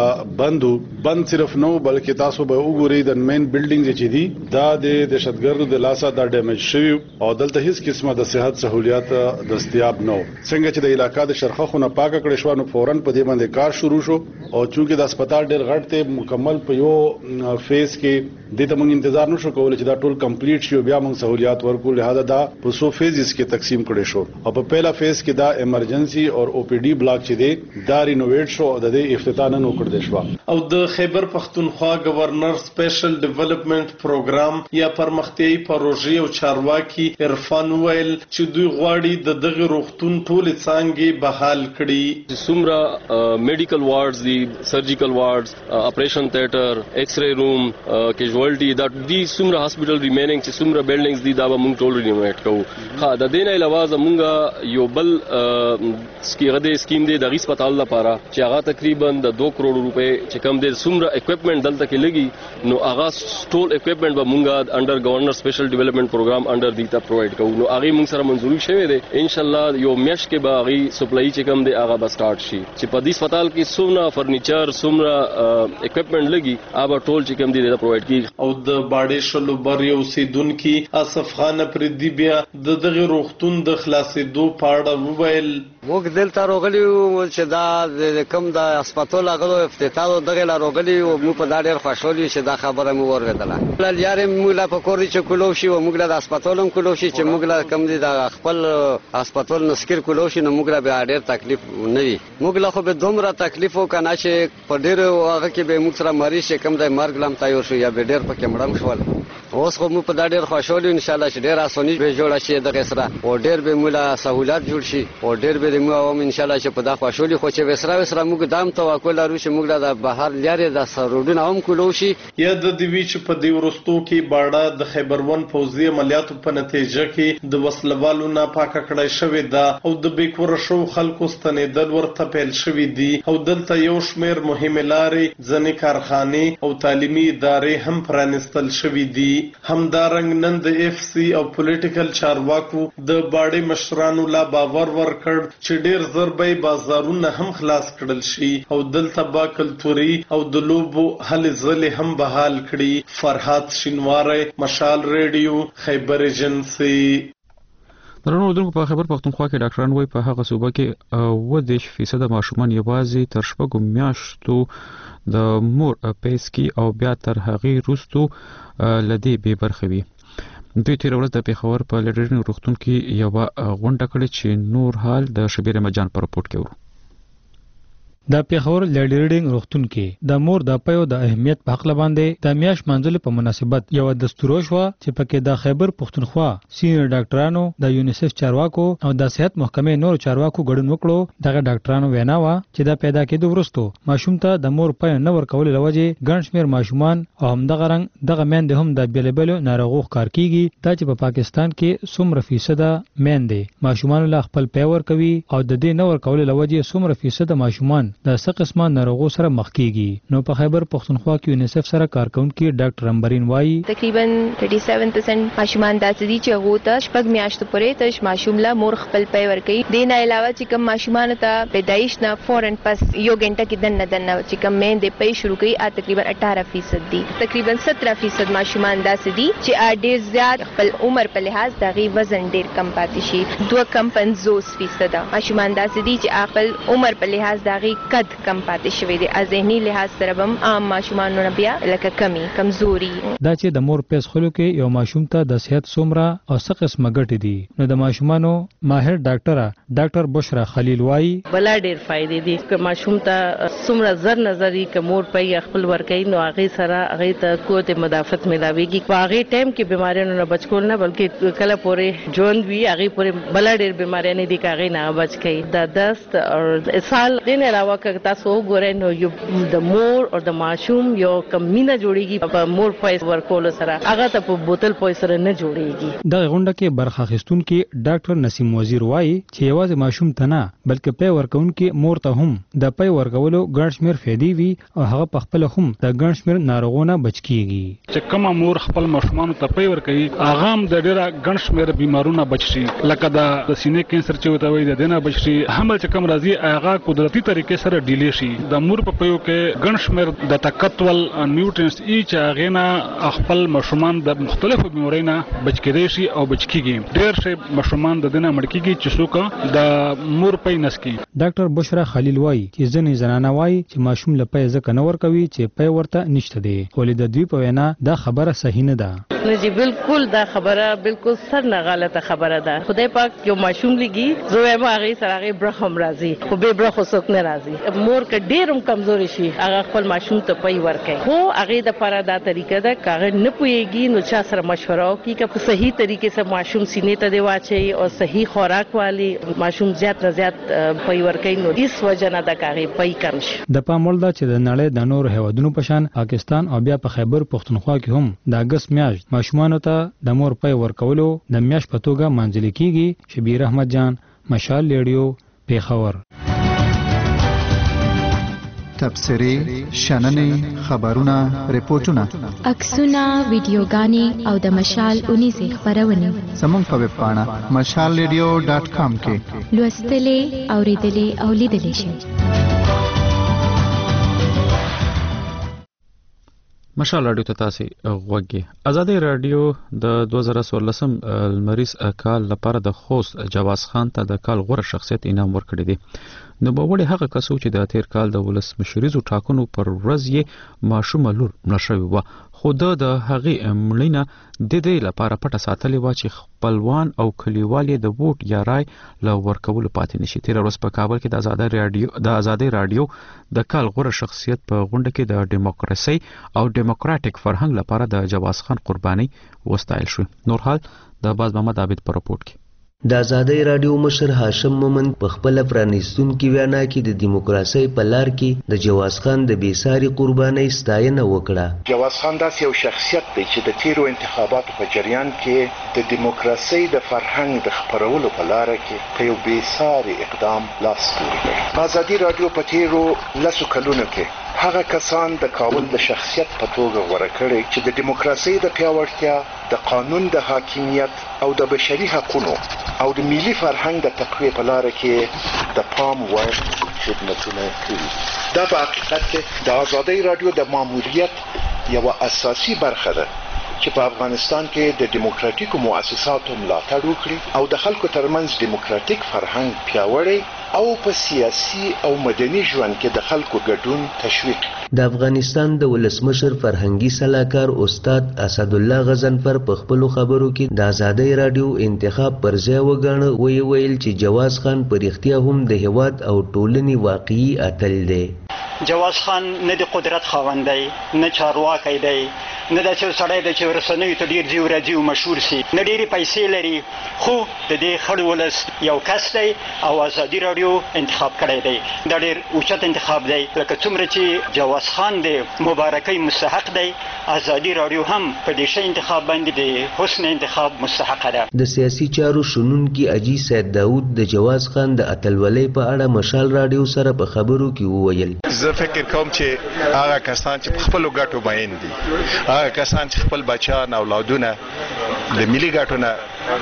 بند صرف نو بلکې تاسو به وګورئ د مین بلډینګ چې دی دا د دهشتګردو د لاسه دا ډیمیج شوی او دلته هیڅ قسمه د صحت سہولیات دستیاب نه څنګه چې د علاقې د شرخه خونه پاکه کړې شو نو فورن په دې باندې کار شروع شو او چونکه د هسپتال ډیر غټ ته مکمل په یو فیز کې د ته موږ انتظار نشو کولای چې دا ټول کمپلیټ شي او بیا موږ سہولیات ورکو لہذا دا په سو فیزز کې تقسیم کړي شو او په پہلا فیز کې دا ایمرجنسي او او پی ډی بلاک چې دی دا رینوویټ شو د دې افتتاح نن وکړل شو. او د خیبر پښتونخوا گورنر سپیشل ډیولپمنٹ پروګرام یا پرمختیايي پروژې او چارواکي عرفان ویل چې دوی غواړي د دغه روغتون ټول څانګې بحال کړي. سمرا میډیکل وارډز دي سرجیکل وارډز اپریشن تھیټر ایکس رے روم کیجوالټي دا دي سمرا هاسپټل ریمیننګ چې سمرا بلډینګز دي دا به موږ ټول رینوویټ کوو. ها د دې نه علاوه زموږ یو بل سکیغه سکیم دی د هسپتال لپاره چې هغه تقریبا د 2 کروڑ روپے چې کم دی سمره اکوپمنٹ دلته کې لګي نو هغه ټول اکوپمنٹ به مونږه انډر گورنر سپیشل ډیولپمنٹ پروګرام انډر دیتا پرووایډ کوو نو هغه مونږ سره منظوري شوی دی ان شاء الله یو میش کې به هغه سپلای چې کم دی هغه به سٹارټ شي چې په دې هسپتال کې سمره فرنیچر سمره اکوپمنٹ لګي هغه ټول چې کم دی دا پرووایډ کی. او د باړې شلو بر یو سیدونکو اسف خان پردی بیا د دغه روغتون د خلاصېدو پاړه وویل موږ دلته راغلی وو چې دا کم د هسپتال هغه افتتاح دغه راغلی او موږ په دا ډېر خوشحالي چې دا خبره مو ورغله. بل یارم موږ لا په کور چې کولو شي او موږ لا د هسپتال هم کولو شي چې موږ لا کم دي د خپل هسپتال نسکر کولو شي نو موږ لا به ډېر تکلیف نه وي. موږ لا خو به دومره تکلیف وکنه چې په ډېر هغه کې به موږ سره مریض چې کم د مرګ لم تیار شو یا به ډېر پکې مړم شول. اوس خو موږ په دا ډېر خوشحالي ان شاء الله چې ډېر اساني به جوړ شي دغه سره او ډېر به موږ لا سہولت جوړ شي او ډېر به موږ ان شاء الله چې په دا خوشحالي خو چې وسره موږ دام توکل لرو چې موږ د بهر لارې د سرودونه هم کولو شي. یا د دوی چې په دې ورستو کې باړه د خیبر ون فوزي عملیاتو په نتیجه کې د وسلوالو نه پاکه کړای شوې ده او د بیکور شو خلکو ستنېدل ورته پیل شوې دي او دلته یو شمېر مهمه لارې ځنې کارخانې او تعلیمي ادارې هم پرانستل شوې دي. همدارنګ نن د اف سی او پولیټیکل چارواکو د باړې مشرانو لا باور ورکړ چې ډېر ضربې بازارونه هم خلاص کړل شي او دلته با کلتوري او د لوبو هلې ځلې هم بحال کړي. فرهاد شینواری، مشال ریډیو، خیبر ایجنسی. درنو اردوونکو په خیبر پښتونخوا کې ډاکټران وایي په هغه صوبه کې 90% ماشومان یوازې تر 6 میاشتو د مور پیس کې او بیا تر هغې وروسته لدی به برخه وي. دوی تیر ورځ د پیښور په لیډرینګ روغتون کې یو غونډه کړې چې نور حال د شبیر مجان پر رپورټ کې ورو. د پیښور لیډریډینګ روغتون کې د مور د پيو د اهمیت په حق باندې د میاش منځل په مناسبت یو دستور شو چې پکې د خیبر پښتونخوا سینیئر ډاکټرانو د یونیسف چارواکو او د صحت محکمې نور چارواکو ګډون وکړو دغه ډاکټرانو وینا وا چې د پیدا کېدو وروسته ماشوم ته د مور پي نه ورکول لوجه ګڼ شمېر ماشومان او همدغه رنګ دغه میندې هم د بیلبلو ناروغو ښکار کیږي دا چې په پاکستان کې څومره فیصد میندې ماشومان له خپل پي ورکوي او د دې نه ورکول لوجه څومره فیصد ماشومان د څه قسمه ناروغو سره مخ کیږي نو په خیبر پښتونخوا کې یونیسف سره کارکونکي ډاکټر امبرین وایي تقریبا 37% ماشومان داسې دي چې هغه ته شپږ میاشتو پورې تش ماشوم لا مور خپل پي ورکوي د نه علاوه چې کوم ماشومان ته پیدایش نه فورن پس یو غنټه کې دنه چې کوم میندې پي شروع کوي تقریبا 18% دي تقریبا 17% ماشومان داسې دي چې ډېر زیات خپل عمر په لحاظ دغه وزن ډېر کم پاتې شي 2.50% ماشومان داسې دي چې خپل عمر په لحاظ دغه قد کم پاتې شوی دی ذهني لحاظ سره هم عام ماشومان نه بیا لکه کمزوري دا چې د مور پیس خلو کې یو ماشوم ته د صحت څومره او څه قسمه ګټې دي نو د ماشومانو ماهر ډاکټر بشرا خلیل وایي بلا ډېر فائدې دي چې ماشوم ته څومره زر نظری ک مور پي خپل ورکوي نو هغه سره هغه ته قوت مدافعت ملاويږي په هغه ټایم کې بیماریونو نه بچ کول نه بلکې کله پورې ژوند وی هغه پورې بلا ډېر بیماری نه دي کاغې نه بچ کی د دست او اسهال دین علاوه ک تاسو ګورئ نو یو د مور او د ماشوم یو کمینه جوړیږي په مور پایس ورکول سره هغه ته په بوتل پایس سره نه جوړیږي د غونډه کې برخه اخیستون کې ډاکټر نسیم وزیر وایي چې یوازې ماشوم ته نه بلکې پي ورکون کې مور ته هم د پي ورکولو ګڼ شمېر فائدې وي او هغه په خپل هم د ګڼ شمېر ناروغونو بچ کیږي چې کومه مور خپل ماشومان ته پي ورکوي هغه هم د ډیره ګڼ شمېر بیمارونو بچ شي لکه د سینې کینسر چې وته وي د دینه بچ شي حمل چې کوم راځي هغه قدرتي طریقې سره ډیلی شي د مور په پيو کې ګڼ شمېر د طاقتول نیوټرینز چې هغه نه خپل ماشومان د مختلفو بیماریو نه بچ کېدای شي او بچ کیږي ډېر شي ماشومان د دینه مړ کیږي چې څوک د مور پي نسکی ډاکټر بشرا خلیل وایي چې ځنې زنانه وایي چې ماشوم له پي ځکه نه ورکوي چې پي ورته نشته دی خو د دوی په وینا دا خبره صحیح نه ده نه جی بالکل دا خبره بالکل سر نه غلطه خبره ده خدای پاک یو ماشوم لګي زه وایم هغه سره هغه برخم راځي خو به برخو څوک نه راځي مور ک ډیرم کمزوري شي هغه خپل ماشوم ته پي ورکوي خو هغه د پاره دا طریقه ده کاغه نه پويږي نو چا سره مشوره وکړي چې په صحیح طریقې سره ماشوم سینې ته دی واچي او صحیح خوراک والی ماشوم زیات نه زیات پي ورکوي نو هیڅ وجه نه ده کاغه پي کم شي د پامول دا چې د نړۍ د نور هیوادونو په شان پاکستان او بیا په خیبر پښتونخوا کې هم د اگست میاشت ماشومان ته د مور پي ورکولو د میاشت په توګه منځل کیږي شبیر احمد جان مشال لیډیو پیښور تبصرې شننې خبرونه ریپورتونه عکسونه ویډیوګانې او د مشال 19 خبرونه زموږ په ویب پاڼه mashalradio.com کې لوستلې اوریدلې او لیدلې شئ مشال رادیو ته تاسو غوږی ازادي رادیو د 2014 لمریز کال لپاره د خوست جواز خان ته د کال غوره شخصیت انعام ورکړی دی نو په وړي هغه کسو چې د تیر کال د ولس مشریزو ټاکنو پر ورځ یې ماشوم لور ملشوي و خو د هغې مړینه د دې لپاره پټه ساتلې و چې خپلوان او کلیوال د ووټ یا رای له ورکولو پاتې نشي تیر ورځ په کابل کې د ازادي رادیو د کال غوره شخصیت په غونډه کې د دیموکراسي او دیموکراتیک فرهنګ لپاره د جواز خان قرباني وستایل شو نور حال د باز محمد عابد پر رپورت کې د ازادي رادیو مشر هاشم مومند په خپل پرانیستونکو وینا کې د دیموکراسي په لار کې د جواز خان د بیساري قرباني ستاینه وکړه. جواز خان داسې یو شخصیت دی چې د تیرو انتخاباتو په جریان کې د دیموکراسي د فرهنګ د خپرولو په لار کې په یو بیساري اقدام لاس پورې کړ. ازادي رادیو په تیرو لسو کلونو کې هغه کسان د کابل د شخصیت په توګه غوره کړي چې د دیموکراسي د پیاوړتیا د قانون د حاکمیت او د بشري حقوقو او د ملي فرهنګ د تقویې په لار کې د پام وړ خدمتونه کوي. دا په حقیقت کې د ازادي رادیو د ماموریت یو اساسي برخه ده چې په افغانستان کې د دیموکراتیکو مؤسساتو ملاتړ وکړي او د خلکو ترمنځ دیموکراتیک فرهنګ پیاوړی او په سیاسي او مدني ژوند کې د خلکو ګډون تشویق. د افغانستان د ولسمشر فرهنګي سلاکار استاد اسد الله غضنفر په خپل خبرو کې د آزادۍ رادیو انتخاب پر ځای وګڼه ویل چې جواز خان په رښتیا هم د هیواد او ټولنې واقعي اتل دی. جواز خان نه د قدرت خاوند دی، نه چارواکی دی، نه د څو سړی دی چې رسنیو ته ډیر ځي ورځي او مشهور سي، نه ډیرې پیسې لري، خو د دې خړ ولس یو کس دی او ازادي رادیو انتخاب کړی دی. دا ډیر اوچت انتخاب دی، لکه څومره چې جواز خان دی مبارکۍ مستحق دی، ازادي رادیو هم په دې شی انتخاب باندې د حسن انتخاب مستحق ده. د سیاسي چارو شنونکي اجي سید داود د جواز خان د اتلولۍ په اړه مشال رادیو سره په خبرو کې وویل. زه فکر کوم چې هغه کسان چې په خپل ګټو باندې دي، هغه کسان چې خپل بچیان او اولادونه د ملي ګټو نه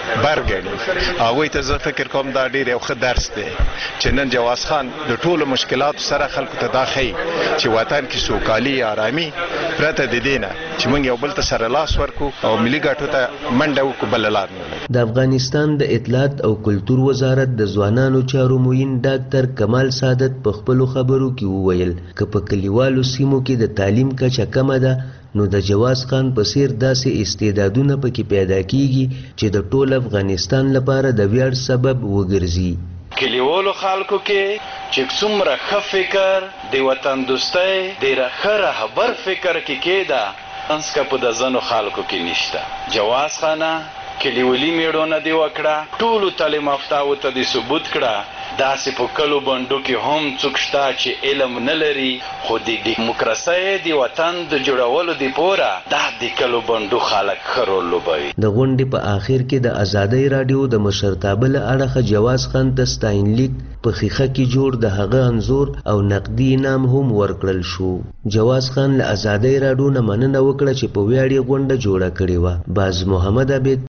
برګړي، هغه ته زه فکر کوم دا ډیر یو ښه درس دی چې نن جواز خان د ټولو مشکلاتو سره خلکو ته دا ښیي چې وطن کې سوکالي آرامي پرته د دینه چې موږ یو بل ته سره لاس ورکو او ملي ګټو ته منډه وکړو بل لار نه. د افغانستان د اطلاعات او کلتور وزارت د ځوانانو چارو معین ډاکټر کمال سعادت په خپل خبرو کې وویل چې په کلیوالو سیمو کې د تعلیم کچه کمه ده، نو د جواز خان په څیر داسې استعدادونه پکې پیدا کیږي چې د ټول افغانستان لپاره د ویاړ سبب وګرځي. کلیوالو خلکو کې چې څومره ښه فکر د وطن دوستۍ ډېره ښه رهبر فکر کې کېده، انسکه په د ځنو خلکو کې نشته. جواز خانه کلیوالي میړونه دی وکړه، ټولو تعلیم یافتهو ته دی ثبوت کړه. داسې په کلو بندو کې هم څوک شته چې علم نه لري، خو د دیموکراسۍ د وطن د جوړولو د پوره دا د کلو بندو خلک ښه رول لوبوي. د غونډې په آخر کې د آزادۍ رادیو د مشرتابه له اړخه جواز خان ته ستاینلیک په خیخه کې جوړ د هغه انځور او نقدي انعام هم ورکړل شو. جواز خان له آزادۍ رادیو نه مننه وکړه چې په ویاړ یې غونډه جوړه کړې وه. باز محمد عبید،